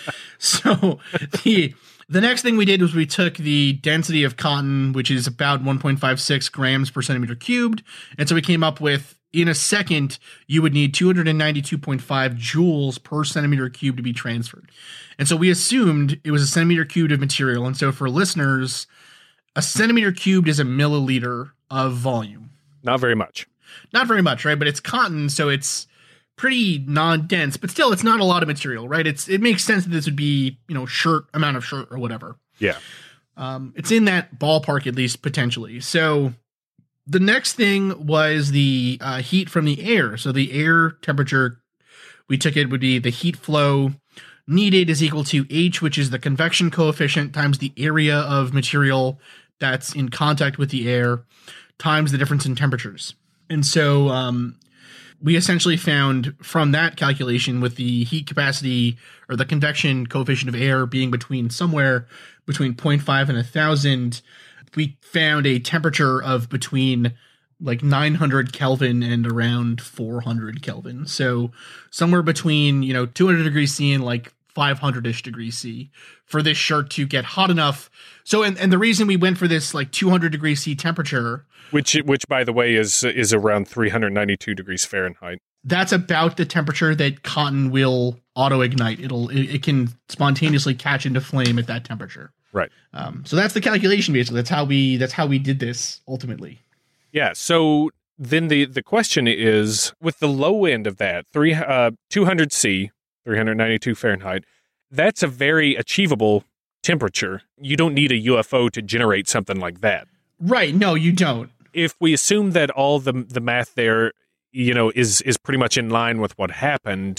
So the the next thing we did was we took the density of cotton, which is about one point five six grams per centimeter cubed. And so we came up with in a second, you would need two hundred ninety-two point five joules per centimeter cubed to be transferred. And so we assumed it was a centimeter cubed of material. And so for listeners, a centimeter cubed is a milliliter of volume. Not very much. Not very much, right? But it's cotton, so it's pretty non-dense, but still it's not a lot of material, right? It's it makes sense that this would be, you know, shirt amount of shirt or whatever. Yeah. Um, it's in that ballpark, at least potentially. So the next thing was the uh, heat from the air. So the air temperature, we took it would be the heat flow needed is equal to H, which is the convection coefficient, times the area of material that's in contact with the air, times the difference in temperatures. And so um, we essentially found from that calculation, with the heat capacity or the convection coefficient of air being between somewhere between zero point five and one thousand, we found a temperature of between like nine hundred Kelvin and around four hundred Kelvin. So somewhere between, you know, two hundred degrees C and like five hundred-ish degrees C for this shirt to get hot enough. So, and, and the reason we went for this like two hundred degrees C temperature, which, which by the way, is is around three hundred ninety-two degrees Fahrenheit. That's about the temperature that cotton will auto ignite. It'll it, it can spontaneously catch into flame at that temperature. Right. Um, so that's the calculation. Basically, that's how we that's how we did this ultimately. Yeah. So then the the question is, with the low end of that, three uh two hundred C, three hundred ninety-two Fahrenheit, that's a very achievable temperature. You don't need a U F O to generate something like that. Right. No, you don't. If we assume that all the the math there, you know, is is pretty much in line with what happened,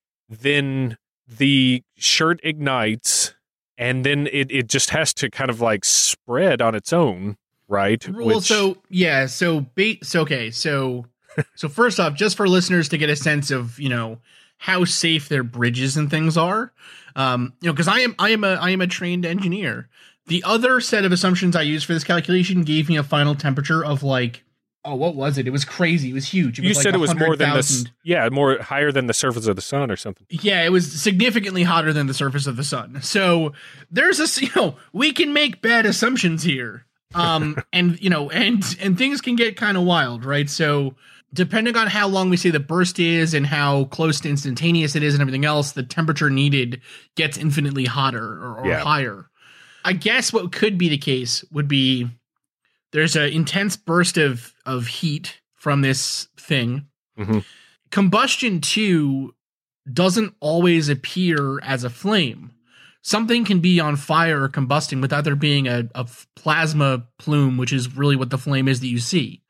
then the shirt ignites, and then it, it just has to kind of like spread on its own, right? Well, Which, so yeah, so bait. So okay, so so first off, just for listeners to get a sense of, you know, how safe their bridges and things are, um, you know, because I am I am a I am a trained engineer. The other set of assumptions I used for this calculation gave me a final temperature of like, oh, what was it? It was crazy. It was huge. It was you like said it was more than the yeah, more higher than the surface of the sun or something. Yeah, it was significantly hotter than the surface of the sun. So there's a, you know, we can make bad assumptions here, um, and you know, and and things can get kind of wild, right? So depending on how long we say the burst is and how close to instantaneous it is and everything else, the temperature needed gets infinitely hotter or, or yeah. higher. I guess what could be the case would be there's an intense burst of, of heat from this thing. Mm-hmm. Combustion, too, doesn't always appear as a flame. Something can be on fire or combusting without there being a, a plasma plume, which is really what the flame is that you see.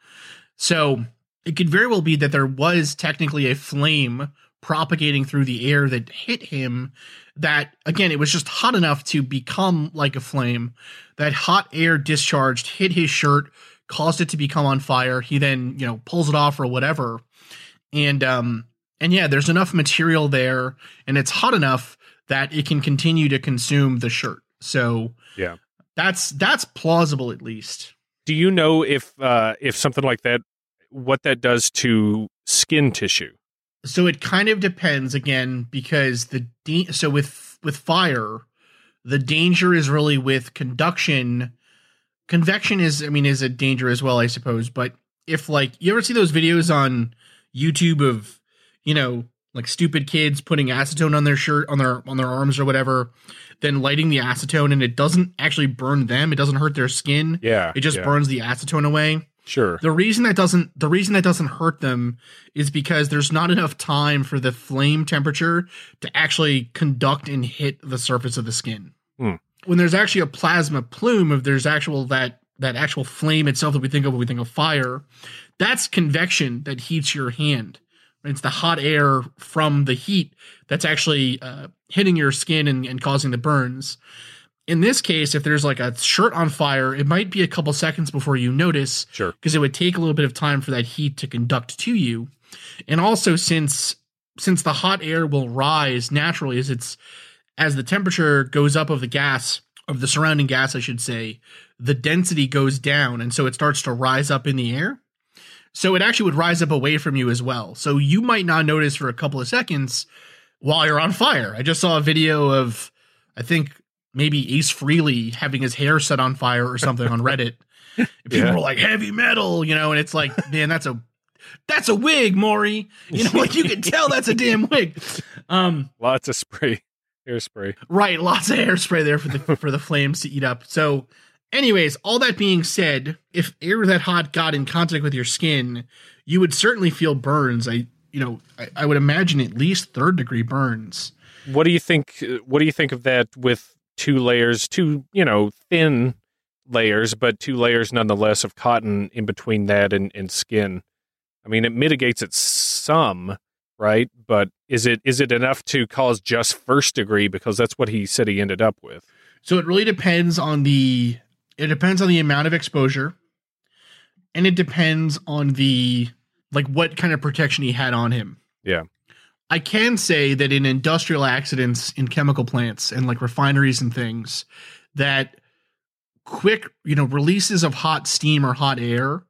So it could very well be that there was technically a flame propagating through the air that hit him, that, again, it was just hot enough to become like a flame. That hot air discharged, hit his shirt, caused it to become on fire. He then, you know, pulls it off or whatever. And, um, and yeah, there's enough material there, and it's hot enough that it can continue to consume the shirt. So yeah, that's, that's plausible, at least. Do you know if, uh, if something like that, what that does to skin tissue? So it kind of depends, again, because the de- so with with fire, the danger is really with conduction. Convection is, I mean, is a danger as well, I suppose. But if, like, you ever see those videos on YouTube of, you know, like stupid kids putting acetone on their shirt, on their on their arms or whatever, then lighting the acetone, and it doesn't actually burn them, it doesn't hurt their skin. Yeah, it just yeah. burns the acetone away. Sure. The reason that doesn't the reason that doesn't hurt them is because there's not enough time for the flame temperature to actually conduct and hit the surface of the skin. Hmm. When there's actually a plasma plume, if there's actual that that actual flame itself that we think of when we think of fire, that's convection that heats your hand. It's the hot air from the heat that's actually uh, hitting your skin and, and causing the burns. In this case, if there's like a shirt on fire, it might be a couple seconds before you notice. Sure. Because it would take a little bit of time for that heat to conduct to you. And also, since since the hot air will rise naturally as it's as the temperature goes up of the gas, of the surrounding gas, I should say, the density goes down, and so it starts to rise up in the air. So it actually would rise up away from you as well. So you might not notice for a couple of seconds while you're on fire. I just saw a video of, I think, maybe Ace Frehley having his hair set on fire or something on Reddit. People yeah. were like, heavy metal, you know, and it's like, man, that's a, that's a wig, Maury. You know, like you can tell that's a damn wig. Um, Lots of spray, hairspray. Right, lots of hairspray there for the for the flames to eat up. So, anyways, all that being said, if air that hot got in contact with your skin, you would certainly feel burns. I, you know, I, I would imagine at least third degree burns. What do you think? What do you think of that with two layers, two, you know, thin layers, but two layers nonetheless of cotton in between that and, and skin? I mean, it mitigates it some, right? But is it is it enough to cause just first degree? Because that's what he said he ended up with. So it really depends on the it depends on the amount of exposure, and it depends on the like what kind of protection he had on him. Yeah. I can say that in industrial accidents in chemical plants and like refineries and things, that quick, you know, releases of hot steam or hot air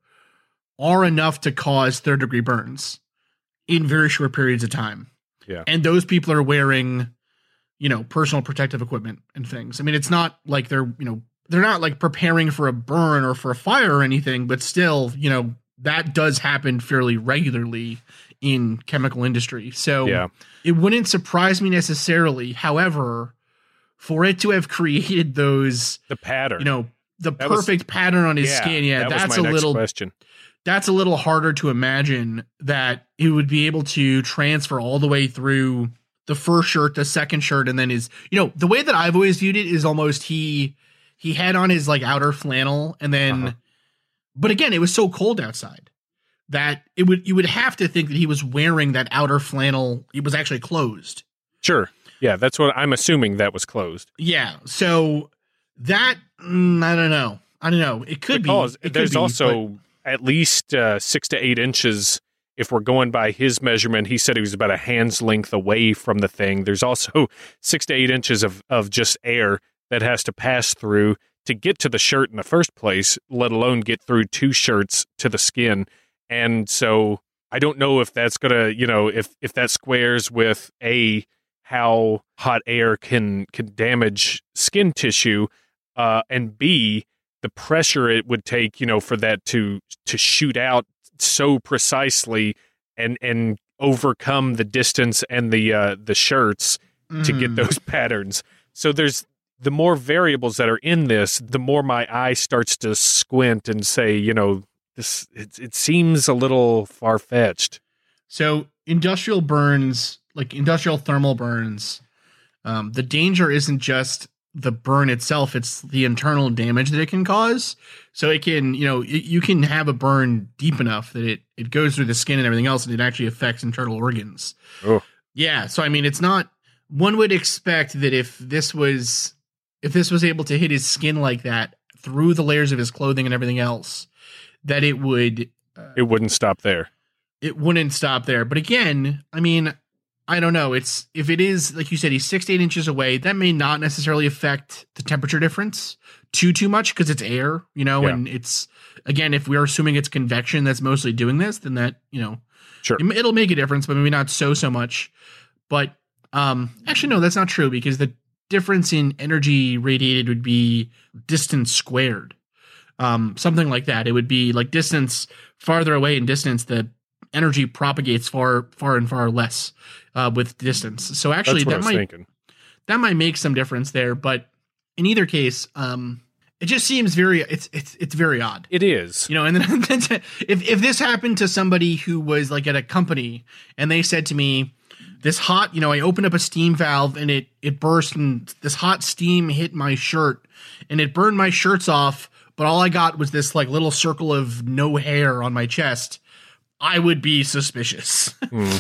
are enough to cause third degree burns in very short periods of time. Yeah. And those people are wearing, you know, personal protective equipment and things. I mean, it's not like they're, you know, they're not like preparing for a burn or for a fire or anything, but still, you know, that does happen fairly regularly in chemical industry. So yeah. It wouldn't surprise me necessarily. However, for it to have created those, the pattern, you know, the that perfect was, pattern on his yeah, skin. Yeah. that That's was my a next little question. That's a little harder to imagine that it would be able to transfer all the way through the first shirt, the second shirt, and then his, you know, the way that I've always viewed it is almost he, he had on his like outer flannel and then, uh-huh. But again, it was so cold outside that it would, you would have to think that he was wearing that outer flannel. It was actually closed. Sure. Yeah. That's what I'm assuming that was closed. Yeah. So that, mm, I don't know. I don't know. It could because be. It there's could be, also but at least uh, six to eight inches. If we're going by his measurement, he said he was about a hand's length away from the thing. There's also six to eight inches of, of just air that has to pass through to get to the shirt in the first place, let alone get through two shirts to the skin. And so I don't know if that's going to, you know, if, if that squares with A, how hot air can, can damage skin tissue, uh, and B, the pressure it would take, you know, for that to, to shoot out so precisely and, and overcome the distance and the, uh, the shirts mm. to get those patterns. So there's the more variables that are in this, the more my eye starts to squint and say, you know, this, it, it seems a little far-fetched. So industrial burns, like industrial thermal burns, um, the danger isn't just the burn itself, it's the internal damage that it can cause. So it can, you know, it, you can have a burn deep enough that it, it goes through the skin and everything else, and it actually affects internal organs. Oh. Yeah. So, I mean, it's not, one would expect that if this was, if this was able to hit his skin like that through the layers of his clothing and everything else, that it would, uh, it wouldn't stop there. It wouldn't stop there. But again, I mean, I don't know. It's, if it is, like you said, he's six to eight inches away, that may not necessarily affect the temperature difference too, too much because it's air, you know, yeah. and it's, again, if we're assuming it's convection that's mostly doing this, then that, you know, sure, it, it'll make a difference, but maybe not so, so much. But um, actually, no, that's not true because the difference in energy radiated would be distance squared. Um, something like that. It would be like distance farther away in distance, the energy propagates far, far and far less uh, with distance. So actually, that might thinking. that might make some difference there. But in either case, um, it just seems very it's it's it's very odd. It is, you know. And then if if this happened to somebody who was like at a company and they said to me, this hot, you know, I opened up a steam valve and it it burst and this hot steam hit my shirt and it burned my shirts off, but all I got was this like little circle of no hair on my chest, I would be suspicious.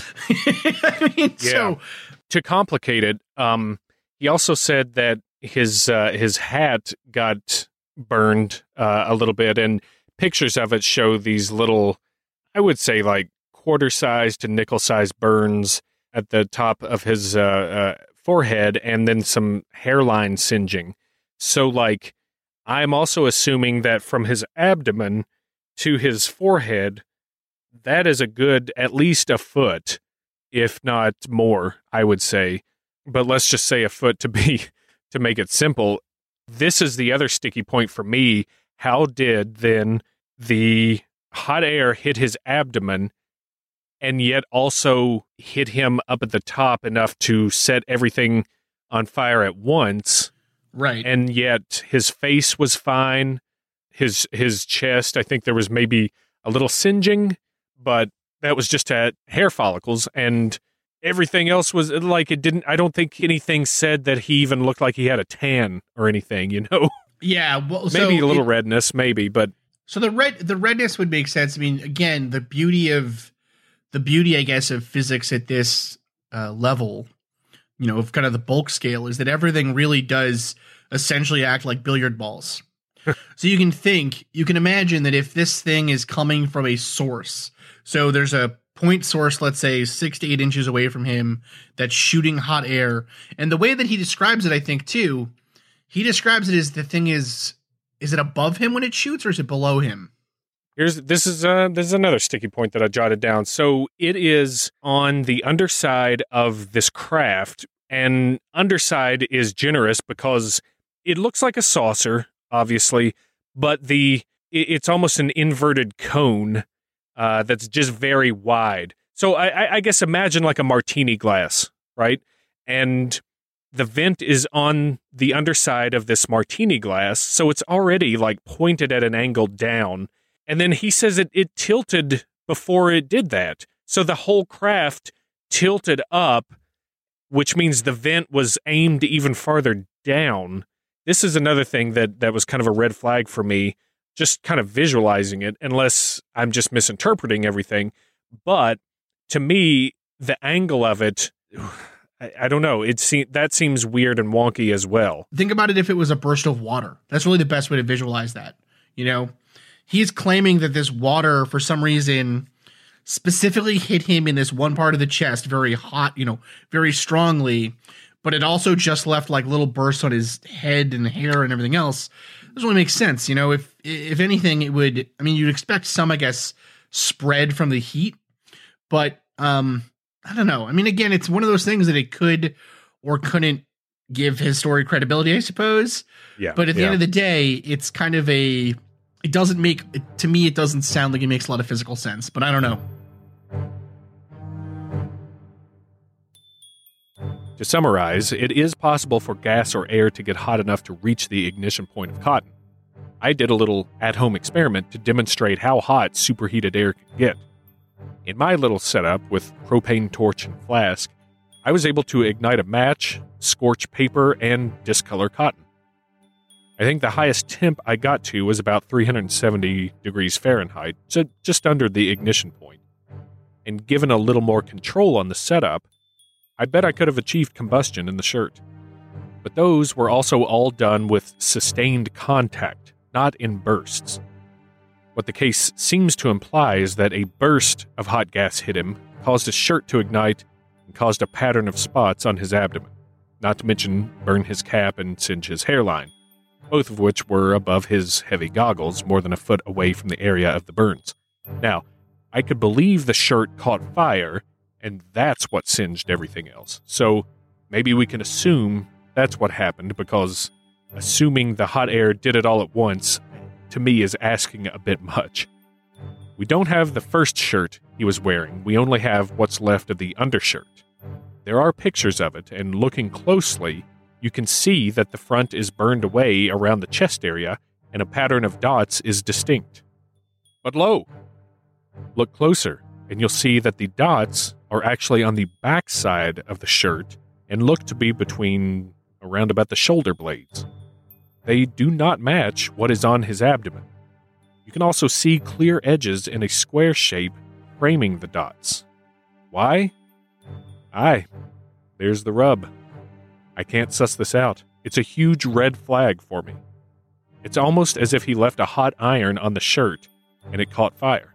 Mm. I mean, yeah. So to complicate it, um, he also said that his uh, his hat got burned uh, a little bit, and pictures of it show these little, I would say, like quarter-sized to nickel-sized burns at the top of his uh, uh, forehead, and then some hairline singeing. So, like, I'm also assuming that from his abdomen to his forehead, that is a good, at least a foot, if not more, I would say. But let's just say a foot to be, to make it simple. This is the other sticky point for me. How did then the hot air hit his abdomen and yet also hit him up at the top enough to set everything on fire at once. Right. And yet his face was fine. His his chest, I think there was maybe a little singeing, but that was just at hair follicles, and everything else was like it didn't. I don't think anything said that he even looked like he had a tan or anything. You know? Yeah. Well, maybe so a little it, redness, maybe, but so the red the redness would make sense. I mean, again, the beauty of the beauty, I guess, of physics at this uh, level, you know, of kind of the bulk scale, is that everything really does essentially act like billiard balls. So you can think, you can imagine that if this thing is coming from a source, so there's a point source, let's say six to eight inches away from him, that's shooting hot air. And the way that he describes it, I think too, he describes it as the thing is, is it above him when it shoots, or is it below him? Here's this is uh this is another sticky point that I jotted down. So it is on the underside of this craft, and underside is generous because it looks like a saucer, obviously, but the it's almost an inverted cone uh, that's just very wide. So I, I guess imagine like a martini glass, right? And the vent is on the underside of this martini glass, so it's already like pointed at an angle down. And then he says it, it tilted before it did that. So the whole craft tilted up, which means the vent was aimed even farther down. This is another thing that, that was kind of a red flag for me, just kind of visualizing it, unless I'm just misinterpreting everything. But to me, the angle of it, I, I don't know, it se- that seems weird and wonky as well. Think about it if it was a burst of water. That's really the best way to visualize that. You know, he's claiming that this water, for some reason, specifically hit him in this one part of the chest very hot, you know, very strongly, but it also just left like little bursts on his head and hair and everything else. Doesn't really make sense. You know, if, if anything, it would, I mean, you'd expect some, I guess, spread from the heat, but, um, I don't know. I mean, again, it's one of those things that it could or couldn't give his story credibility, I suppose. Yeah. But at the yeah. end of the day, it's kind of a, it doesn't make, to me, it doesn't sound like it makes a lot of physical sense, but I don't know. To summarize, it is possible for gas or air to get hot enough to reach the ignition point of cotton. I did a little at-home experiment to demonstrate how hot superheated air can get. In my little setup with propane torch and flask, I was able to ignite a match, scorch paper, and discolor cotton. I think the highest temp I got to was about three hundred seventy degrees Fahrenheit, so just under the ignition point. And given a little more control on the setup, I bet I could have achieved combustion in the shirt. But those were also all done with sustained contact, not in bursts. What the case seems to imply is that a burst of hot gas hit him, caused his shirt to ignite, and caused a pattern of spots on his abdomen, not to mention burn his cap and singe his hairline, both of which were above his heavy goggles, more than a foot away from the area of the burns. Now, I could believe the shirt caught fire, and that's what singed everything else. So maybe we can assume that's what happened, because assuming the hot air did it all at once, to me, is asking a bit much. We don't have the first shirt he was wearing. We only have what's left of the undershirt. There are pictures of it, and looking closely, you can see that the front is burned away around the chest area, and a pattern of dots is distinct. But lo! Look closer, and you'll see that the dots are actually on the back side of the shirt and look to be between around about the shoulder blades. They do not match what is on his abdomen. You can also see clear edges in a square shape framing the dots. Why? Aye, there's the rub. I can't suss this out. It's a huge red flag for me. It's almost as if he left a hot iron on the shirt and it caught fire.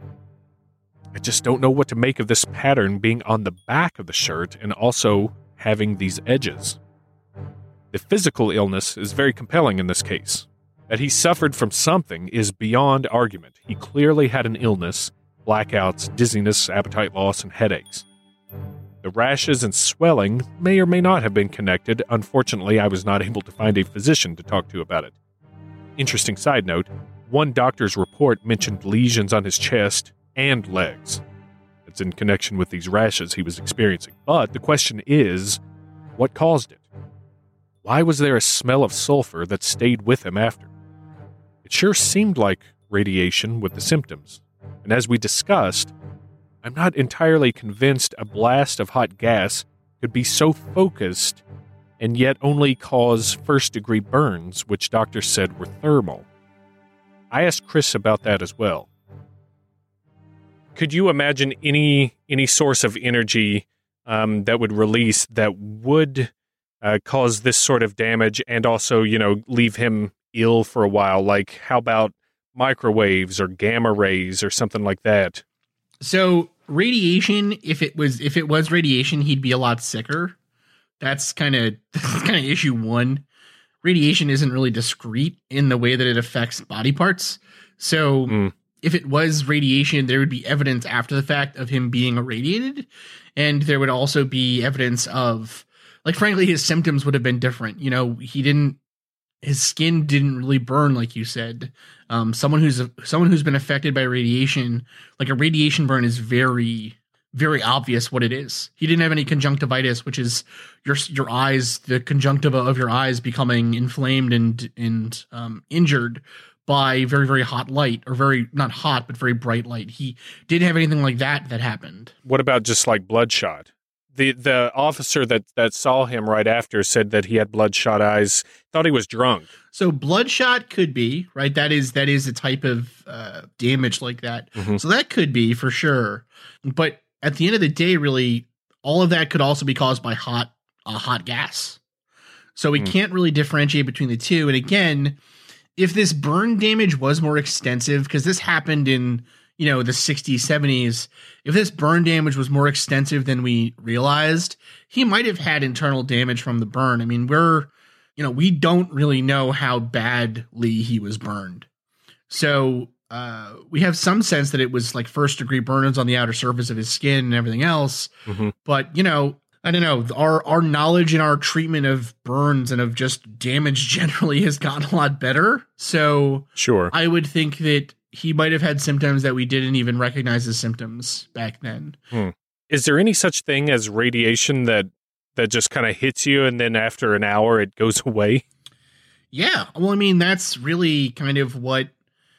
I just don't know what to make of this pattern being on the back of the shirt and also having these edges. The physical illness is very compelling in this case. That he suffered from something is beyond argument. He clearly had an illness, blackouts, dizziness, appetite loss, and headaches. The rashes and swelling may or may not have been connected. Unfortunately, I was not able to find a physician to talk to about it. Interesting side note, one doctor's report mentioned lesions on his chest and legs. symptoms in connection with these rashes he was experiencing. But the question is, what caused it? Why was there a smell of sulfur that stayed with him after? It sure seemed like radiation with the symptoms. And as we discussed, I'm not entirely convinced a blast of hot gas could be so focused and yet only cause first-degree burns, which doctors said were thermal. I asked Chris about that as well. Could you imagine any any source of energy um, that would release that would uh, cause this sort of damage and also, you know, leave him ill for a while? Like, how about microwaves or gamma rays or something like that? So radiation, if it was if it was radiation, he'd be a lot sicker. That's kind of kind of issue one. Radiation isn't really discrete in the way that it affects body parts. So mm. if it was radiation, there would be evidence after the fact of him being irradiated. And there would also be evidence of, like, frankly, his symptoms would have been different. You know, he didn't, his skin didn't really burn, like you said. Um, someone who's a, someone who's been affected by radiation, like a radiation burn is very, very obvious what it is. He didn't have any conjunctivitis, which is your your eyes, the conjunctiva of your eyes becoming inflamed and and um, injured by very, very hot light, or very, not hot, but very bright light. He didn't have anything like that that happened. What about just like bloodshot? The the officer that, that saw him right after said that he had bloodshot eyes, thought he was drunk. So bloodshot could be, right? That is that is a type of uh, damage like that. Mm-hmm. So that could be for sure. But at the end of the day, really, all of that could also be caused by hot uh, hot gas. So we mm. can't really differentiate between the two. And again, if this burn damage was more extensive, because this happened in, you know, the sixties, seventies, if this burn damage was more extensive than we realized, he might have had internal damage from the burn. I mean, we're, you know, we don't really know how badly he was burned. So uh, we have some sense that it was like first degree burns on the outer surface of his skin and everything else. Mm-hmm. But, you know, I don't know, our, our knowledge and our treatment of burns and of just damage generally has gotten a lot better. So sure, I would think that he might have had symptoms that we didn't even recognize as symptoms back then. Hmm. Is there any such thing as radiation that, that just kind of hits you and then after an hour it goes away? Yeah. Well, I mean, that's really kind of what,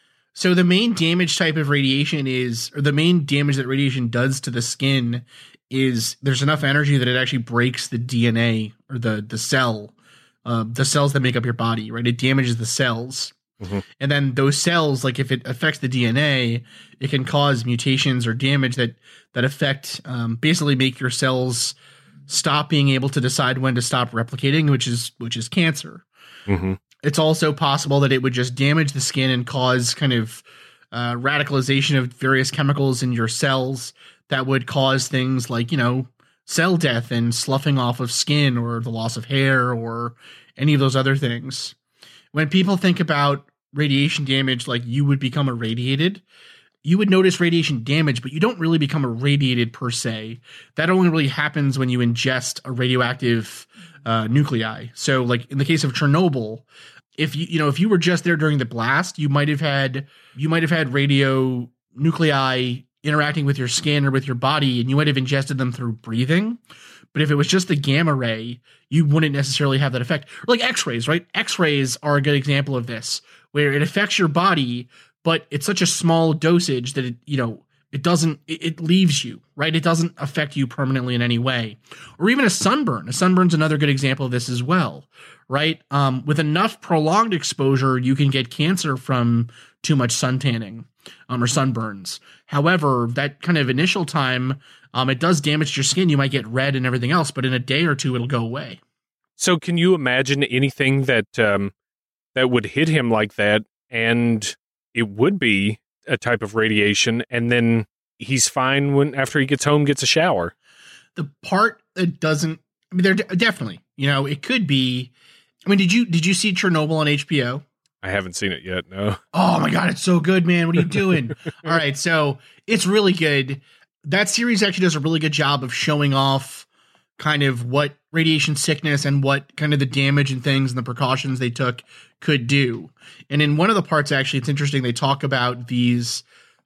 so the main damage type of radiation is, or the main damage that radiation does to the skin is there's enough energy that it actually breaks the D N A or the, the cell, uh, the cells that make up your body, right? It damages the cells. Mm-hmm. And then those cells, like if it affects the D N A, it can cause mutations or damage that, that affect, um, basically make your cells stop being able to decide when to stop replicating, which is, which is cancer. Mm-hmm. It's also possible that it would just damage the skin and cause kind of uh, radicalization of various chemicals in your cells that would cause things like, you know, cell death and sloughing off of skin or the loss of hair or any of those other things. When people think about radiation damage, like you would become irradiated, you would notice radiation damage, but you don't really become irradiated per se. That only really happens when you ingest a radioactive uh, nuclei. So like in the case of Chernobyl, if you, you know, if you were just there during the blast, you might have had, you might have had radio nuclei interacting with your skin or with your body, and you might have ingested them through breathing. But if it was just the gamma ray, you wouldn't necessarily have that effect. Or like X-rays, right? X-rays are a good example of this, where it affects your body, but it's such a small dosage that it, you know, it doesn't, it, it leaves you, right? It doesn't affect you permanently in any way. Or even a sunburn. A sunburn's another good example of this as well, right? Um, with enough prolonged exposure, you can get cancer from too much sun tanning um, or sunburns. However, that kind of initial time, um, it does damage your skin. You might get red and everything else, but in a day or two, it'll go away. So can you imagine anything that um, that would hit him like that, and it would be a type of radiation, and then he's fine when after he gets home, gets a shower? The part that doesn't, I mean, they're de- definitely, you know, it could be. I mean, did you did you see Chernobyl on H B O? I haven't seen it yet, no. Oh my God, it's so good, man. What are you doing? All right, so it's really good. That series actually does a really good job of showing off kind of what radiation sickness and what kind of the damage and things and the precautions they took could do. And in one of the parts, actually, it's interesting. They talk about these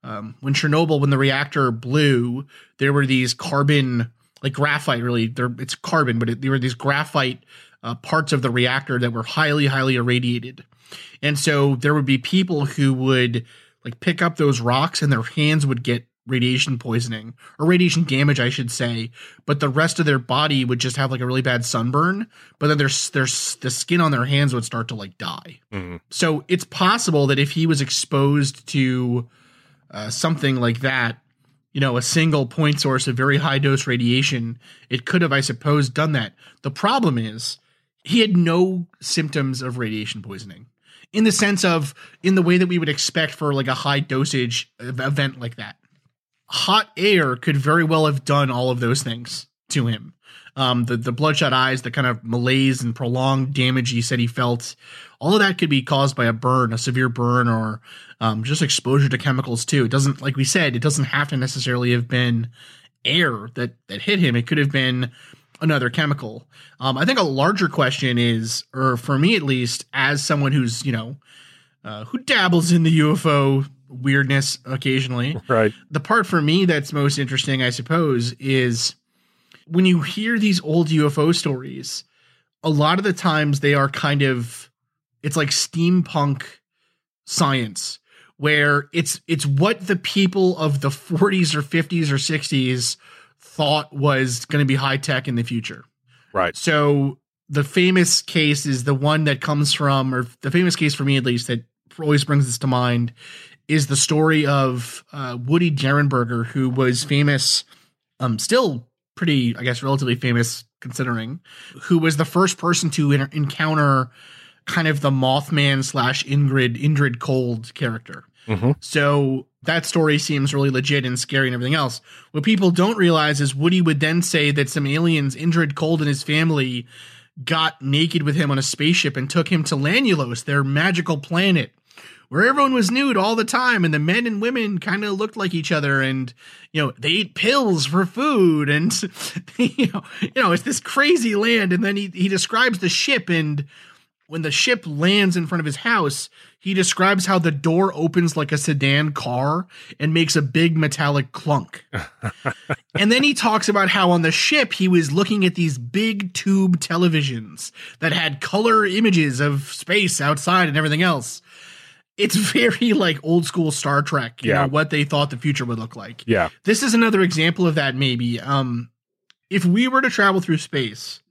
um, when Chernobyl, when the reactor blew, there were these carbon, like graphite, really, there it's carbon, but it, there were these graphite uh, parts of the reactor that were highly, highly irradiated. And so there would be people who would like pick up those rocks and their hands would get radiation poisoning or radiation damage, I should say, but the rest of their body would just have like a really bad sunburn, but then there's there's the skin on their hands would start to like die. Mm-hmm. So it's possible that if he was exposed to uh, something like that, you know, a single point source of very high dose radiation, it could have, I suppose, done that. The problem is he had no symptoms of radiation poisoning in the sense of in the way that we would expect for like a high dosage event like that. Hot air could very well have done all of those things to him. Um, the, the bloodshot eyes, the kind of malaise and prolonged damage he said he felt, all of that could be caused by a burn, a severe burn, or um, just exposure to chemicals too. It doesn't, like we said, it doesn't have to necessarily have been air that, that hit him. It could have been another chemical. Um, I think a larger question is, or for me at least, as someone who's, you know, uh, who dabbles in the U F O weirdness occasionally. Right. The part for me that's most interesting, I suppose, is when you hear these old U F O stories, a lot of the times they are kind of, it's like steampunk science where it's, it's what the people of the forties or fifties or sixties thought was going to be high tech in the future. Right. So the famous case is the one that comes from, or the famous case for me at least that always brings this to mind, is the story of uh, Woody Derenberger, who was famous, um, still pretty, I guess, relatively famous considering, who was the first person to in- encounter kind of the Mothman slash Ingrid, Indrid Cold character. Mm-hmm. So that story seems really legit and scary and everything else. What people don't realize is Woody would then say that some aliens, Indrid Cold and his family, got naked with him on a spaceship and took him to Lanulos, their magical planet, where everyone was nude all the time and the men and women kind of looked like each other and, you know, they ate pills for food and, you know, you know, it's this crazy land. And then he, he describes the ship, and when the ship lands in front of his house, he describes how the door opens like a sedan car and makes a big metallic clunk. And then he talks about how on the ship, he was looking at these big tube televisions that had color images of space outside and everything else. It's very like old school Star Trek, you yeah. know, what they thought the future would look like. Yeah. This is another example of that. Maybe, um, if we were to travel through space,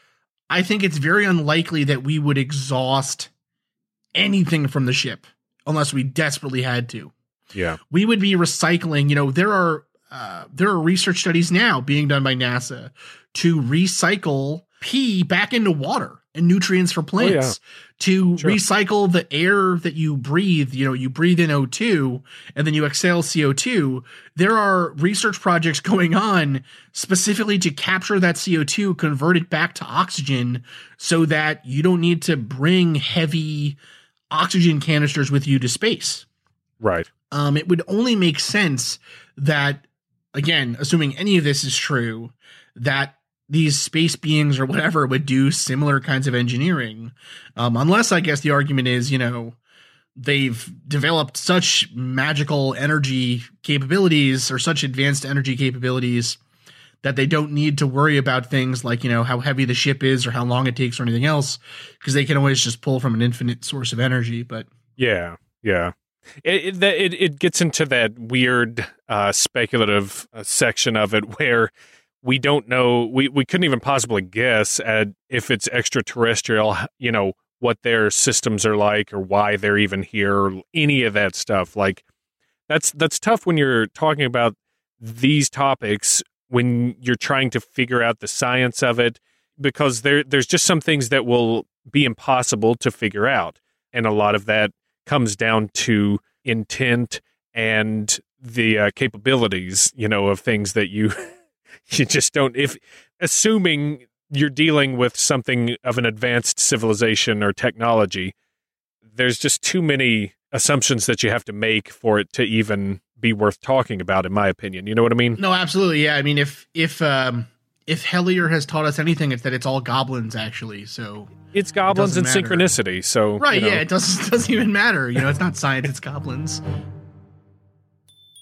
I think it's very unlikely that we would exhaust anything from the ship unless we desperately had to. Yeah. We would be recycling, you know, there are, uh, there are research studies now being done by NASA to recycle pee back into water and nutrients for plants, oh, yeah. to sure. recycle the air that you breathe. You know, you breathe in O two and then you exhale C O two. There are research projects going on specifically to capture that C O two, convert it back to oxygen so that you don't need to bring heavy oxygen canisters with you to space. Right. Um, it would only make sense that, again, assuming any of this is true, that these space beings or whatever would do similar kinds of engineering. Um, unless I guess the argument is, you know, they've developed such magical energy capabilities or such advanced energy capabilities that they don't need to worry about things like, you know, how heavy the ship is or how long it takes or anything else, because they can always just pull from an infinite source of energy. But yeah, yeah. It, it, it gets into that weird uh, speculative uh, section of it where we don't know, we, we couldn't even possibly guess at if it's extraterrestrial, you know, what their systems are like or why they're even here or any of that stuff. Like that's, that's tough when you're talking about these topics, when you're trying to figure out the science of it, because there, there's just some things that will be impossible to figure out. And a lot of that comes down to intent and the uh, capabilities, you know, of things that you... You just don't, if assuming you're dealing with something of an advanced civilization or technology, there's just too many assumptions that you have to make for it to even be worth talking about, in my opinion. You know what I mean? No, absolutely. Yeah. I mean, if, if, um, if Hellier has taught us anything, it's that it's all goblins, actually. So it's goblins it and matter. synchronicity. So, right. You know. Yeah. It doesn't, doesn't even matter. You know, it's not science, it's goblins.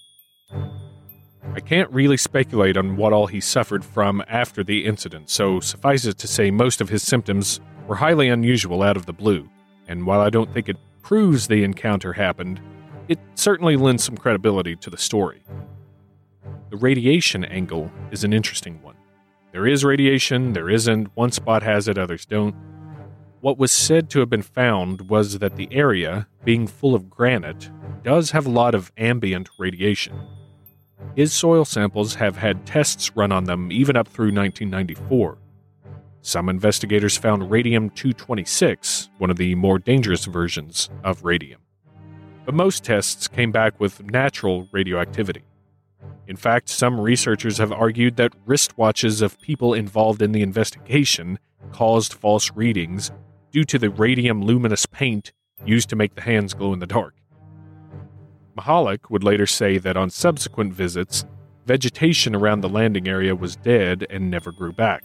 I can't really speculate on what all he suffered from after the incident, so suffice it to say most of his symptoms were highly unusual out of the blue, and while I don't think it proves the encounter happened, it certainly lends some credibility to the story. The radiation angle is an interesting one. There is radiation, there isn't, one spot has it, others don't. What was said to have been found was that the area, being full of granite, does have a lot of ambient radiation. His soil samples have had tests run on them even up through nineteen ninety-four. Some investigators found radium two twenty-six, one of the more dangerous versions of radium. But most tests came back with natural radioactivity. In fact, some researchers have argued that wristwatches of people involved in the investigation caused false readings due to the radium luminous paint used to make the hands glow in the dark. Mihalik would later say that on subsequent visits, vegetation around the landing area was dead and never grew back.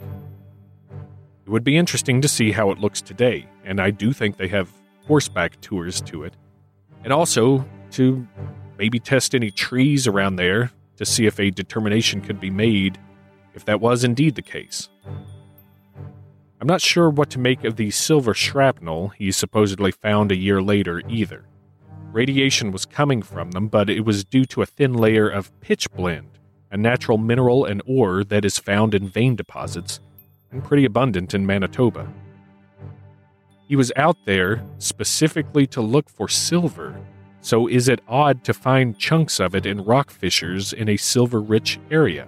It would be interesting to see how it looks today, and I do think they have horseback tours to it, and also to maybe test any trees around there to see if a determination could be made if that was indeed the case. I'm not sure what to make of the silver shrapnel he supposedly found a year later either. Radiation was coming from them, but it was due to a thin layer of pitchblende, a natural mineral and ore that is found in vein deposits and pretty abundant in Manitoba. He was out there specifically to look for silver, so is it odd to find chunks of it in rock fissures in a silver-rich area?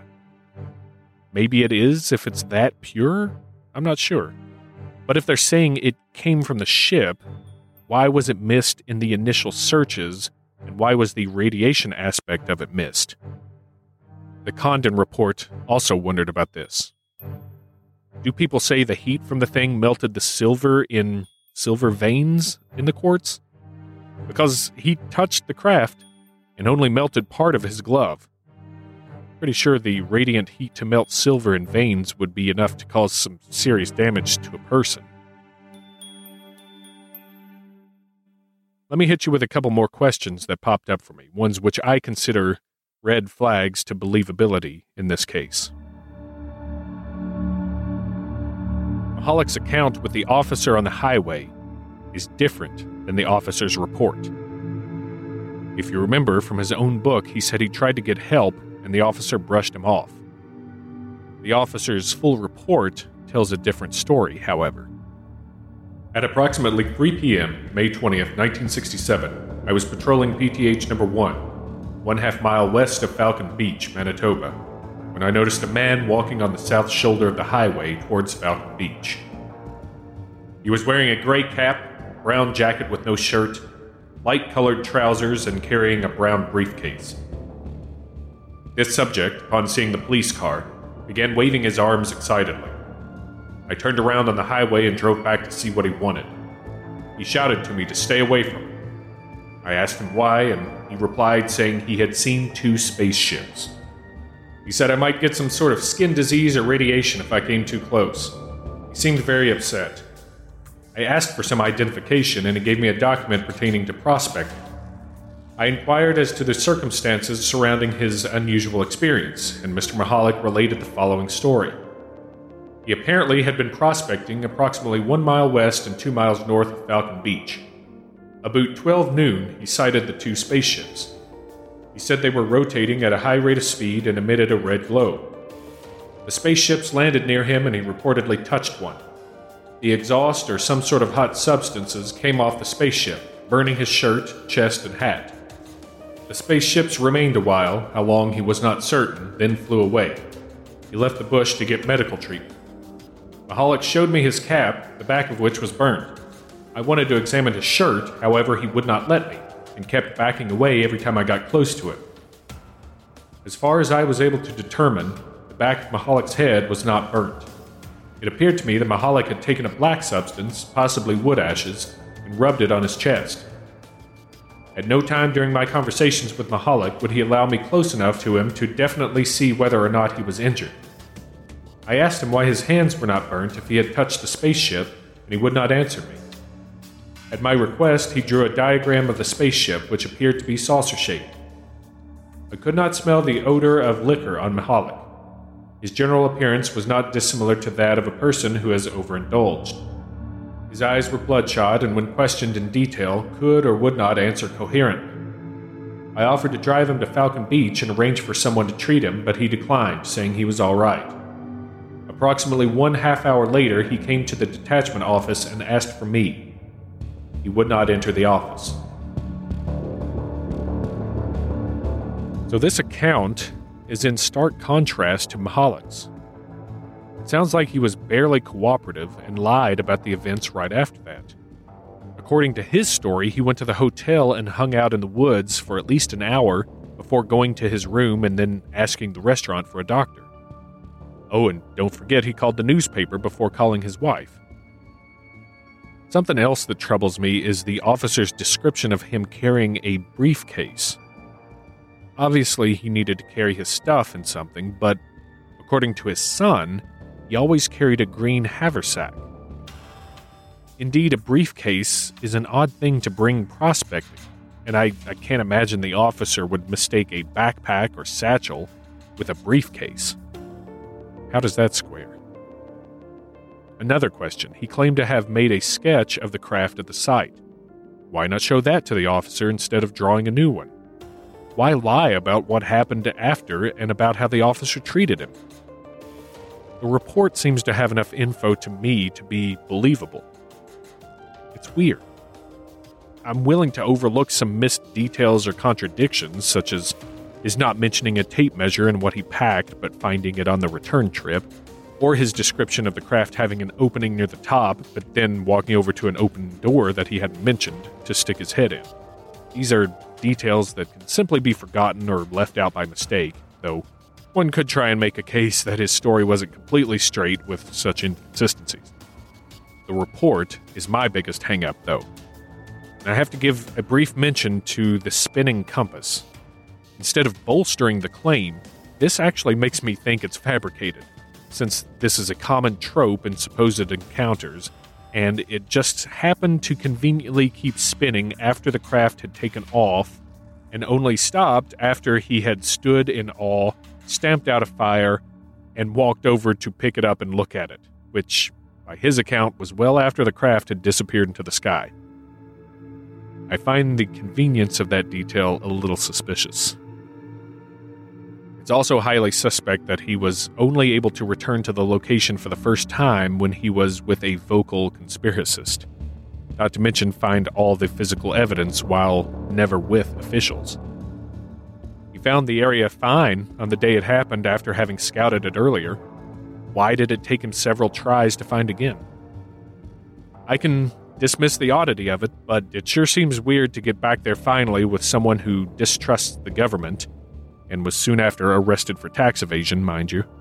Maybe it is if it's that pure? I'm not sure. But if they're saying it came from the ship, why was it missed in the initial searches, and why was the radiation aspect of it missed? The Condon report also wondered about this. Do people say the heat from the thing melted the silver in silver veins in the quartz? Because he touched the craft and only melted part of his glove. Pretty sure the radiant heat to melt silver in veins would be enough to cause some serious damage to a person. Let me hit you with a couple more questions that popped up for me, ones which I consider red flags to believability in this case. Mihalik's account with the officer on the highway is different than the officer's report. If you remember from his own book, he said he tried to get help and the officer brushed him off. The officer's full report tells a different story, however. At approximately three p.m., May twentieth, nineteen sixty-seven, I was patrolling P T H number one, one half mile west of Falcon Beach, Manitoba, when I noticed a man walking on the south shoulder of the highway towards Falcon Beach. He was wearing a gray cap, brown jacket with no shirt, light-colored trousers, and carrying a brown briefcase. This subject, upon seeing the police car, began waving his arms excitedly. I turned around on the highway and drove back to see what he wanted. He shouted to me to stay away from him. I asked him why, and he replied saying he had seen two spaceships. He said I might get some sort of skin disease or radiation if I came too close. He seemed very upset. I asked for some identification, and he gave me a document pertaining to prospecting. I inquired as to the circumstances surrounding his unusual experience, and Mister Mihalik related the following story. He apparently had been prospecting approximately one mile west and two miles north of Falcon Beach. About twelve noon, he sighted the two spaceships. He said they were rotating at a high rate of speed and emitted a red glow. The spaceships landed near him and he reportedly touched one. The exhaust or some sort of hot substances came off the spaceship, burning his shirt, chest, and hat. The spaceships remained a while, how long he was not certain, then flew away. He left the bush to get medical treatment. Mihalik showed me his cap, the back of which was burned. I wanted to examine his shirt, however he would not let me, and kept backing away every time I got close to it. As far as I was able to determine, the back of Mihalik's head was not burnt. It appeared to me that Mihalik had taken a black substance, possibly wood ashes, and rubbed it on his chest. At no time during my conversations with Mihalik would he allow me close enough to him to definitely see whether or not he was injured. I asked him why his hands were not burnt if he had touched the spaceship, and he would not answer me. At my request, he drew a diagram of the spaceship which appeared to be saucer-shaped. I could not smell the odor of liquor on Mihalik. His general appearance was not dissimilar to that of a person who has overindulged. His eyes were bloodshot, and when questioned in detail, could or would not answer coherently. I offered to drive him to Falcon Beach and arrange for someone to treat him, but he declined, saying he was all right. Approximately one half hour later, he came to the detachment office and asked for me. He would not enter the office. So this account is in stark contrast to Mihalik's. It sounds like he was barely cooperative and lied about the events right after that. According to his story, he went to the hotel and hung out in the woods for at least an hour before going to his room and then asking the restaurant for a doctor. Oh, and don't forget he called the newspaper before calling his wife. Something else that troubles me is the officer's description of him carrying a briefcase. Obviously, he needed to carry his stuff in something, but according to his son, he always carried a green haversack. Indeed, a briefcase is an odd thing to bring prospecting, and I, I can't imagine the officer would mistake a backpack or satchel with a briefcase. How does that square? Another question. He claimed to have made a sketch of the craft at the site. Why not show that to the officer instead of drawing a new one? Why lie about what happened after and about how the officer treated him? The report seems to have enough info to me to be believable. It's weird. I'm willing to overlook some missed details or contradictions, such as his not mentioning a tape measure and what he packed but finding it on the return trip, or his description of the craft having an opening near the top but then walking over to an open door that he hadn't mentioned to stick his head in. These are details that can simply be forgotten or left out by mistake, though one could try and make a case that his story wasn't completely straight with such inconsistencies. The report is my biggest hang-up, though. And I have to give a brief mention to the spinning compass. Instead of bolstering the claim, this actually makes me think it's fabricated, since this is a common trope in supposed encounters, and it just happened to conveniently keep spinning after the craft had taken off, and only stopped after he had stood in awe, stamped out a fire, and walked over to pick it up and look at it, which, by his account, was well after the craft had disappeared into the sky. I find the convenience of that detail a little suspicious. It's also highly suspect that he was only able to return to the location for the first time when he was with a vocal conspiracist. Not to mention find all the physical evidence while never with officials. He found the area fine on the day it happened after having scouted it earlier. Why did it take him several tries to find again? I can dismiss the oddity of it, but it sure seems weird to get back there finally with someone who distrusts the government, and was soon after arrested for tax evasion, mind you.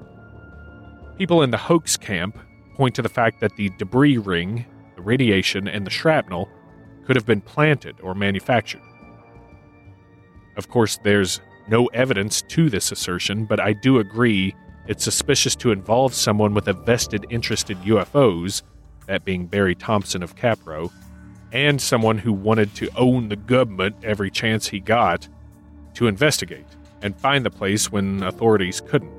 People in the hoax camp point to the fact that the debris ring, the radiation, and the shrapnel could have been planted or manufactured. Of course, there's no evidence to this assertion, but I do agree it's suspicious to involve someone with a vested interest in U F Os, that being Barry Thompson of Capro, and someone who wanted to own the government every chance he got, to investigate and find the place when authorities couldn't.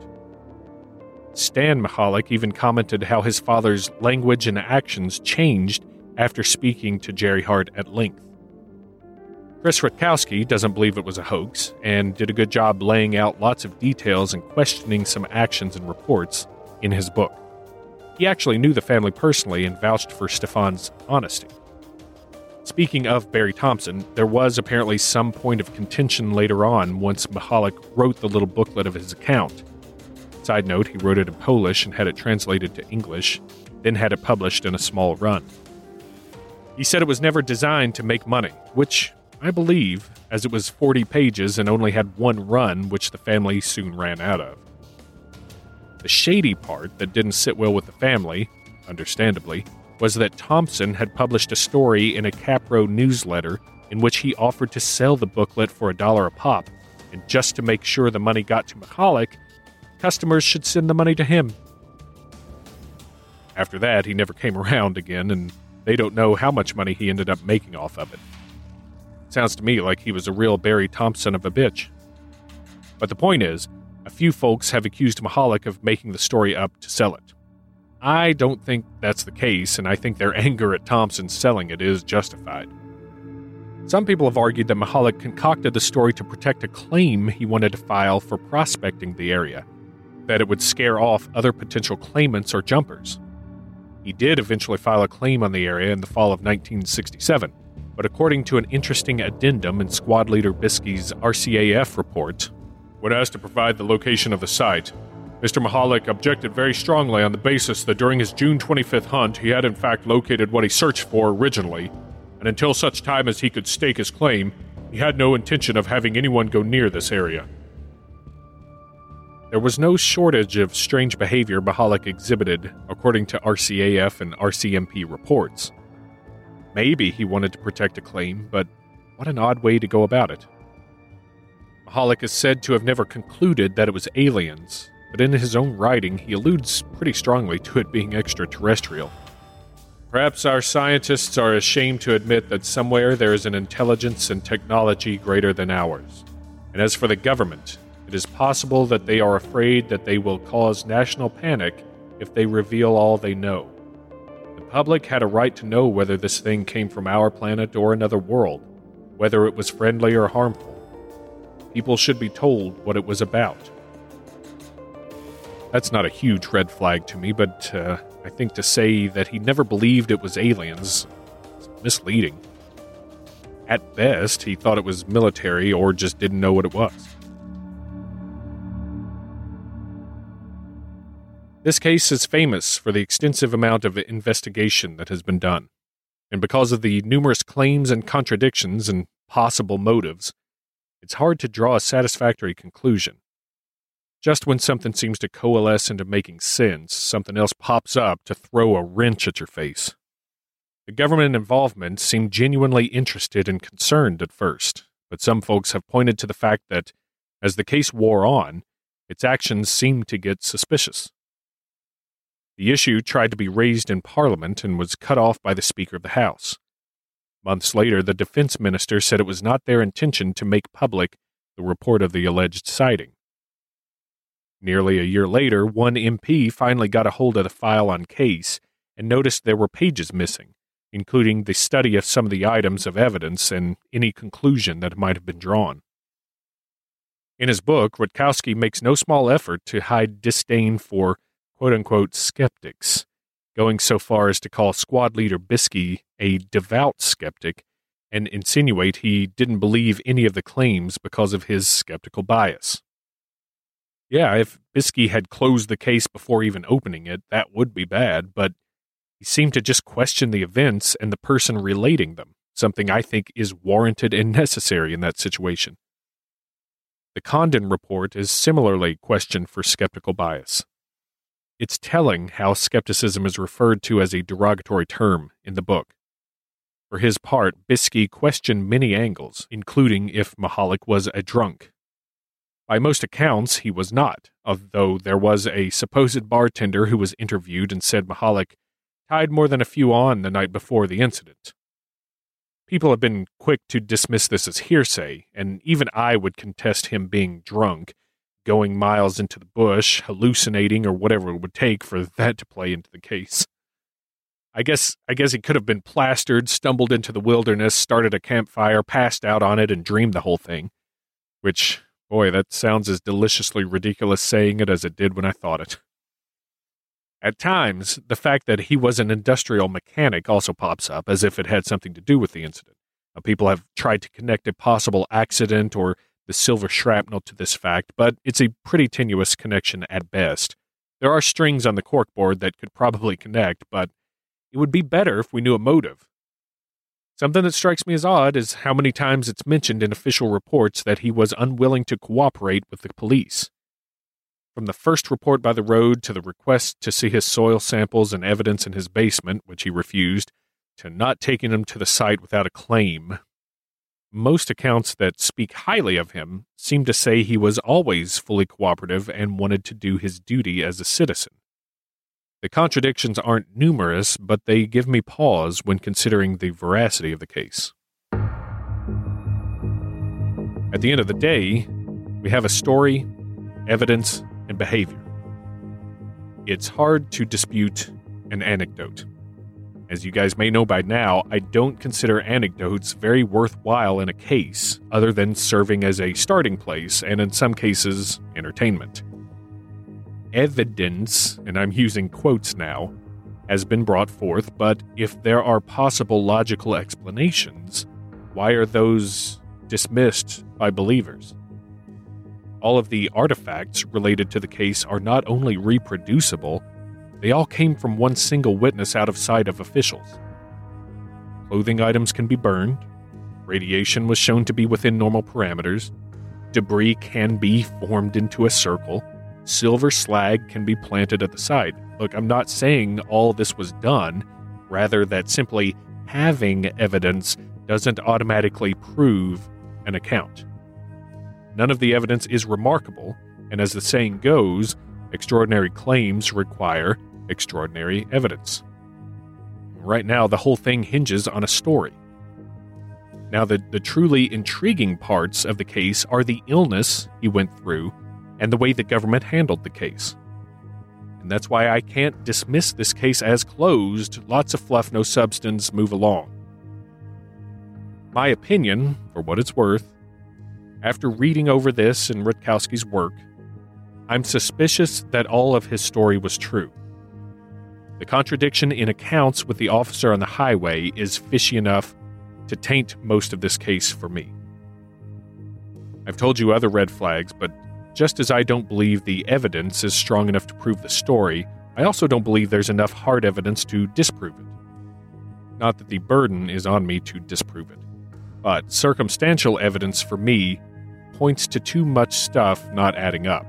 Stan Mihalik even commented how his father's language and actions changed after speaking to Jerry Hart at length. Chris Rutkowski doesn't believe it was a hoax and did a good job laying out lots of details and questioning some actions and reports in his book. He actually knew the family personally and vouched for Stefan's honesty. Speaking of Barry Thompson, there was apparently some point of contention later on once Mihalik wrote the little booklet of his account. Side note, he wrote it in Polish and had it translated to English, then had it published in a small run. He said it was never designed to make money, which I believe, as it was forty pages and only had one run, which the family soon ran out of. The shady part that didn't sit well with the family, understandably, was that Thompson had published a story in a Capro newsletter in which he offered to sell the booklet for a dollar a pop, and just to make sure the money got to Mihalik, customers should send the money to him. After that, he never came around again, and they don't know how much money he ended up making off of it. Sounds to me like he was a real Barry Thompson of a bitch. But the point is, a few folks have accused Mihalik of making the story up to sell it. I don't think that's the case, and I think their anger at Thompson selling it is justified. Some people have argued that Mihalik concocted the story to protect a claim he wanted to file for prospecting the area, that it would scare off other potential claimants or jumpers. He did eventually file a claim on the area in the fall of nineteen sixty-seven, but according to an interesting addendum in Squad Leader Biskey's R C A F report, when asked to provide the location of the site, Mister Mihalik objected very strongly on the basis that during his June twenty-fifth hunt he had in fact located what he searched for originally, and until such time as he could stake his claim, he had no intention of having anyone go near this area. There was no shortage of strange behavior Mihalik exhibited, according to R C A F and R C M P reports. Maybe he wanted to protect a claim, but what an odd way to go about it. Mihalik is said to have never concluded that it was aliens, but in his own writing he alludes pretty strongly to it being extraterrestrial. Perhaps our scientists are ashamed to admit that somewhere there is an intelligence and technology greater than ours. And as for the government, it is possible that they are afraid that they will cause national panic if they reveal all they know. The public had a right to know whether this thing came from our planet or another world, whether it was friendly or harmful. People should be told what it was about. That's not a huge red flag to me, but uh, I think to say that he never believed it was aliens is misleading. At best, he thought it was military or just didn't know what it was. This case is famous for the extensive amount of investigation that has been done, and because of the numerous claims and contradictions and possible motives, it's hard to draw a satisfactory conclusion. Just when something seems to coalesce into making sense, something else pops up to throw a wrench at your face. The government involvement seemed genuinely interested and concerned at first, but some folks have pointed to the fact that, as the case wore on, its actions seemed to get suspicious. The issue tried to be raised in Parliament and was cut off by the Speaker of the House. Months later, the defense minister said it was not their intention to make public the report of the alleged sighting. Nearly a year later, one M P finally got a hold of the file on case and noticed there were pages missing, including the study of some of the items of evidence and any conclusion that might have been drawn. In his book, Rutkowski makes no small effort to hide disdain for quote-unquote skeptics, going so far as to call Squad Leader Biskey a devout skeptic and insinuate he didn't believe any of the claims because of his skeptical bias. Yeah, if Biskey had closed the case before even opening it, that would be bad, but he seemed to just question the events and the person relating them, something I think is warranted and necessary in that situation. The Condon report is similarly questioned for skeptical bias. It's telling how skepticism is referred to as a derogatory term in the book. For his part, Biskey questioned many angles, including if Mihalik was a drunk. By most accounts, he was not, although there was a supposed bartender who was interviewed and said Mihalik tied more than a few on the night before the incident. People have been quick to dismiss this as hearsay, and even I would contest him being drunk, going miles into the bush, hallucinating, or whatever it would take for that to play into the case. I guess I guess he could have been plastered, stumbled into the wilderness, started a campfire, passed out on it, and dreamed the whole thing. Which, boy, that sounds as deliciously ridiculous saying it as it did when I thought it. At times, the fact that he was an industrial mechanic also pops up, as if it had something to do with the incident. Uh, people have tried to connect a possible accident or the silver shrapnel to this fact, but it's a pretty tenuous connection at best. There are strings on the corkboard that could probably connect, but it would be better if we knew a motive. Something that strikes me as odd is how many times it's mentioned in official reports that he was unwilling to cooperate with the police. From the first report by the road to the request to see his soil samples and evidence in his basement, which he refused, to not taking him to the site without a claim. Most accounts that speak highly of him seem to say he was always fully cooperative and wanted to do his duty as a citizen. The contradictions aren't numerous, but they give me pause when considering the veracity of the case. At the end of the day, We have a story, evidence, and behavior. It's hard to dispute an anecdote. As you guys may know by now, I don't consider anecdotes very worthwhile in a case, other than serving as a starting place and in some cases, entertainment. Evidence, and I'm using quotes now, has been brought forth, but if there are possible logical explanations, why are those dismissed by believers? All of the artifacts related to the case are not only reproducible, they all came from one single witness out of sight of officials. Clothing items can be burned, radiation was shown to be within normal parameters, debris can be formed into a circle, silver slag can be planted at the side. Look, I'm not saying all this was done, rather that simply having evidence doesn't automatically prove an account. None of the evidence is remarkable, and as the saying goes, extraordinary claims require extraordinary evidence. Right now, the whole thing hinges on a story. Now, the, the truly intriguing parts of the case are the illness he went through and the way the government handled the case. And that's why I can't dismiss this case as closed. Lots of fluff, no substance, move along. My opinion, for what it's worth, after reading over this and Rutkowski's work, I'm suspicious that all of his story was true. The contradiction in accounts with the officer on the highway is fishy enough to taint most of this case for me. I've told you other red flags, but just as I don't believe the evidence is strong enough to prove the story, I also don't believe there's enough hard evidence to disprove it. Not that the burden is on me to disprove it, but circumstantial evidence for me points to too much stuff not adding up.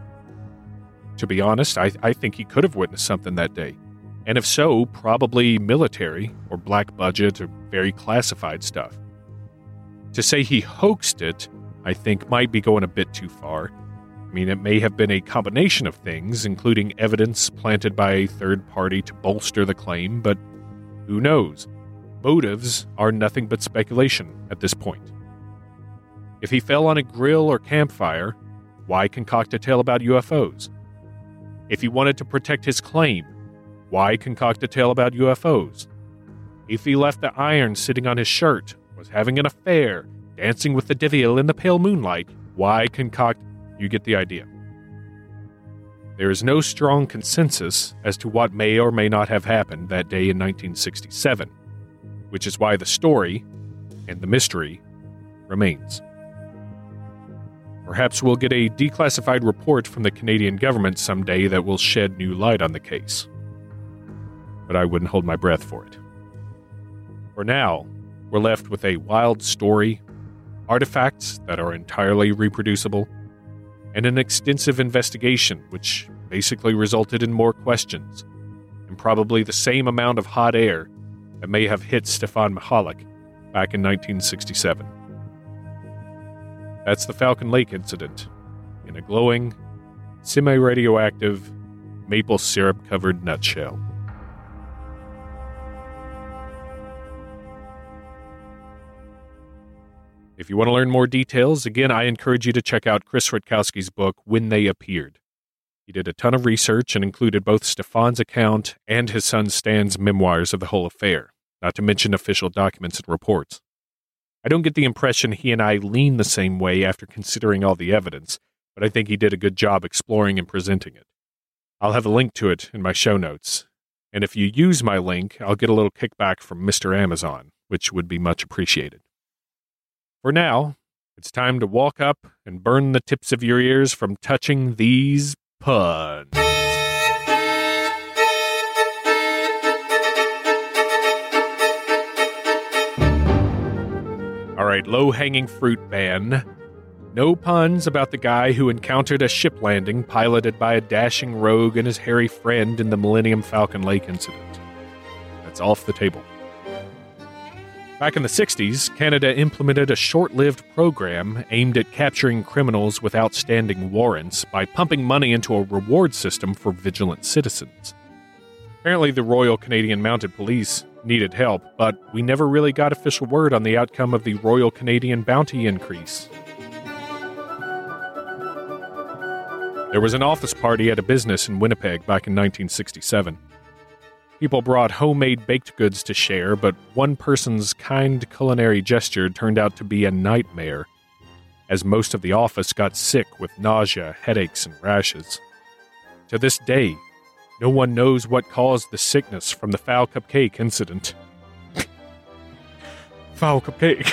To be honest, I, I think he could have witnessed something that day. And if so, probably military or black budget or very classified stuff. To say he hoaxed it, I think might be going a bit too far. I mean, it may have been a combination of things, including evidence planted by a third party to bolster the claim, but who knows? Motives are nothing but speculation at this point. If he fell on a grill or campfire, why concoct a tale about U F Os? If he wanted to protect his claim, why concoct a tale about U F Os? If he left the iron sitting on his shirt, was having an affair, dancing with the devil in the pale moonlight, why concoct? You get the idea. There is no strong consensus as to what may or may not have happened that day in nineteen sixty-seven, which is why the story and the mystery remains. Perhaps we'll get a declassified report from the Canadian government someday that will shed new light on the case. But I wouldn't hold my breath for it. For now, we're left with a wild story, artifacts that are entirely reproducible, and an extensive investigation which basically resulted in more questions, and probably the same amount of hot air that may have hit Stefan Michalek back in nineteen sixty-seven. That's the Falcon Lake incident, in a glowing, semi-radioactive, maple syrup-covered nutshell. If you want to learn more details, again, I encourage you to check out Chris Rutkowski's book, When They Appeared. He did a ton of research and included both Stefan's account and his son Stan's memoirs of the whole affair, not to mention official documents and reports. I don't get the impression he and I lean the same way after considering all the evidence, but I think he did a good job exploring and presenting it. I'll have a link to it in my show notes, and if you use my link, I'll get a little kickback from Mister Amazon, which would be much appreciated. For now, it's time to walk up and burn the tips of your ears from touching these puns. All right, low-hanging fruit ban. No puns about the guy who encountered a ship landing piloted by a dashing rogue and his hairy friend in the Millennium Falcon Lake incident. That's off the table. Back in the sixties, Canada implemented a short-lived program aimed at capturing criminals with outstanding warrants by pumping money into a reward system for vigilant citizens. Apparently, the Royal Canadian Mounted Police needed help, but we never really got official word on the outcome of the Royal Canadian Bounty increase. There was an office party at a business in Winnipeg back in nineteen sixty-seven. People brought homemade baked goods to share, but one person's kind culinary gesture turned out to be a nightmare, as most of the office got sick with nausea, headaches, and rashes. To this day, no one knows what caused the sickness from the foul cupcake incident. Foul cupcake.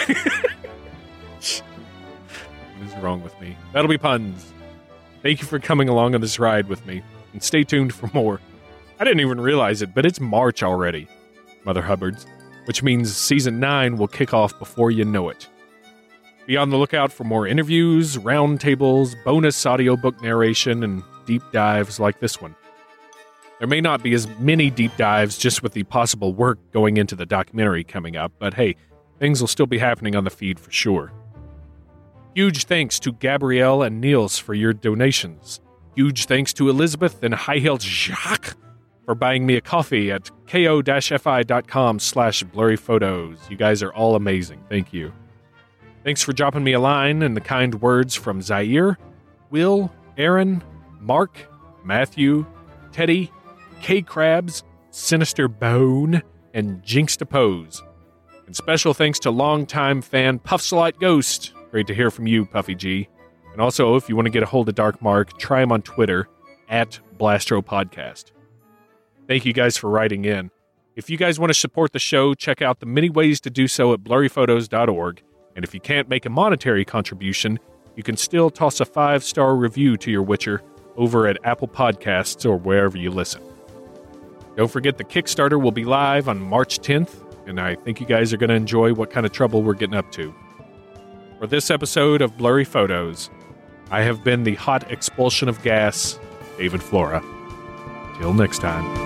What is wrong with me? That'll be puns. Thank you for coming along on this ride with me, and stay tuned for more. I didn't even realize it, but it's March already, Mother Hubbards, which means Season nine will kick off before you know it. Be on the lookout for more interviews, roundtables, bonus audiobook narration, and deep dives like this one. There may not be as many deep dives just with the possible work going into the documentary coming up, but hey, things will still be happening on the feed for sure. Huge thanks to Gabrielle and Niels for your donations. Huge thanks to Elizabeth and High-Heeled Jacques for buying me a coffee at ko-fi.com slash blurry photos. You guys are all amazing. Thank you. Thanks for dropping me a line and the kind words from Zaire, Will, Aaron, Mark, Matthew, Teddy, K-Crabs, Sinister Bone, and Jinx to Pose. And special thanks to longtime fan Puffsalite Ghost. Great to hear from you, Puffy G. And also, if you want to get a hold of Dark Mark, try him on Twitter, at Blastro Podcast. Thank you guys for writing in. If you guys want to support the show, check out the many ways to do so at blurry photos dot org. And if you can't make a monetary contribution, you can still toss a five-star review to your Witcher over at Apple Podcasts or wherever you listen. Don't forget the Kickstarter will be live on March tenth, and I think you guys are going to enjoy what kind of trouble we're getting up to. For this episode of Blurry Photos, I have been the hot expulsion of gas, David Flora. Till next time.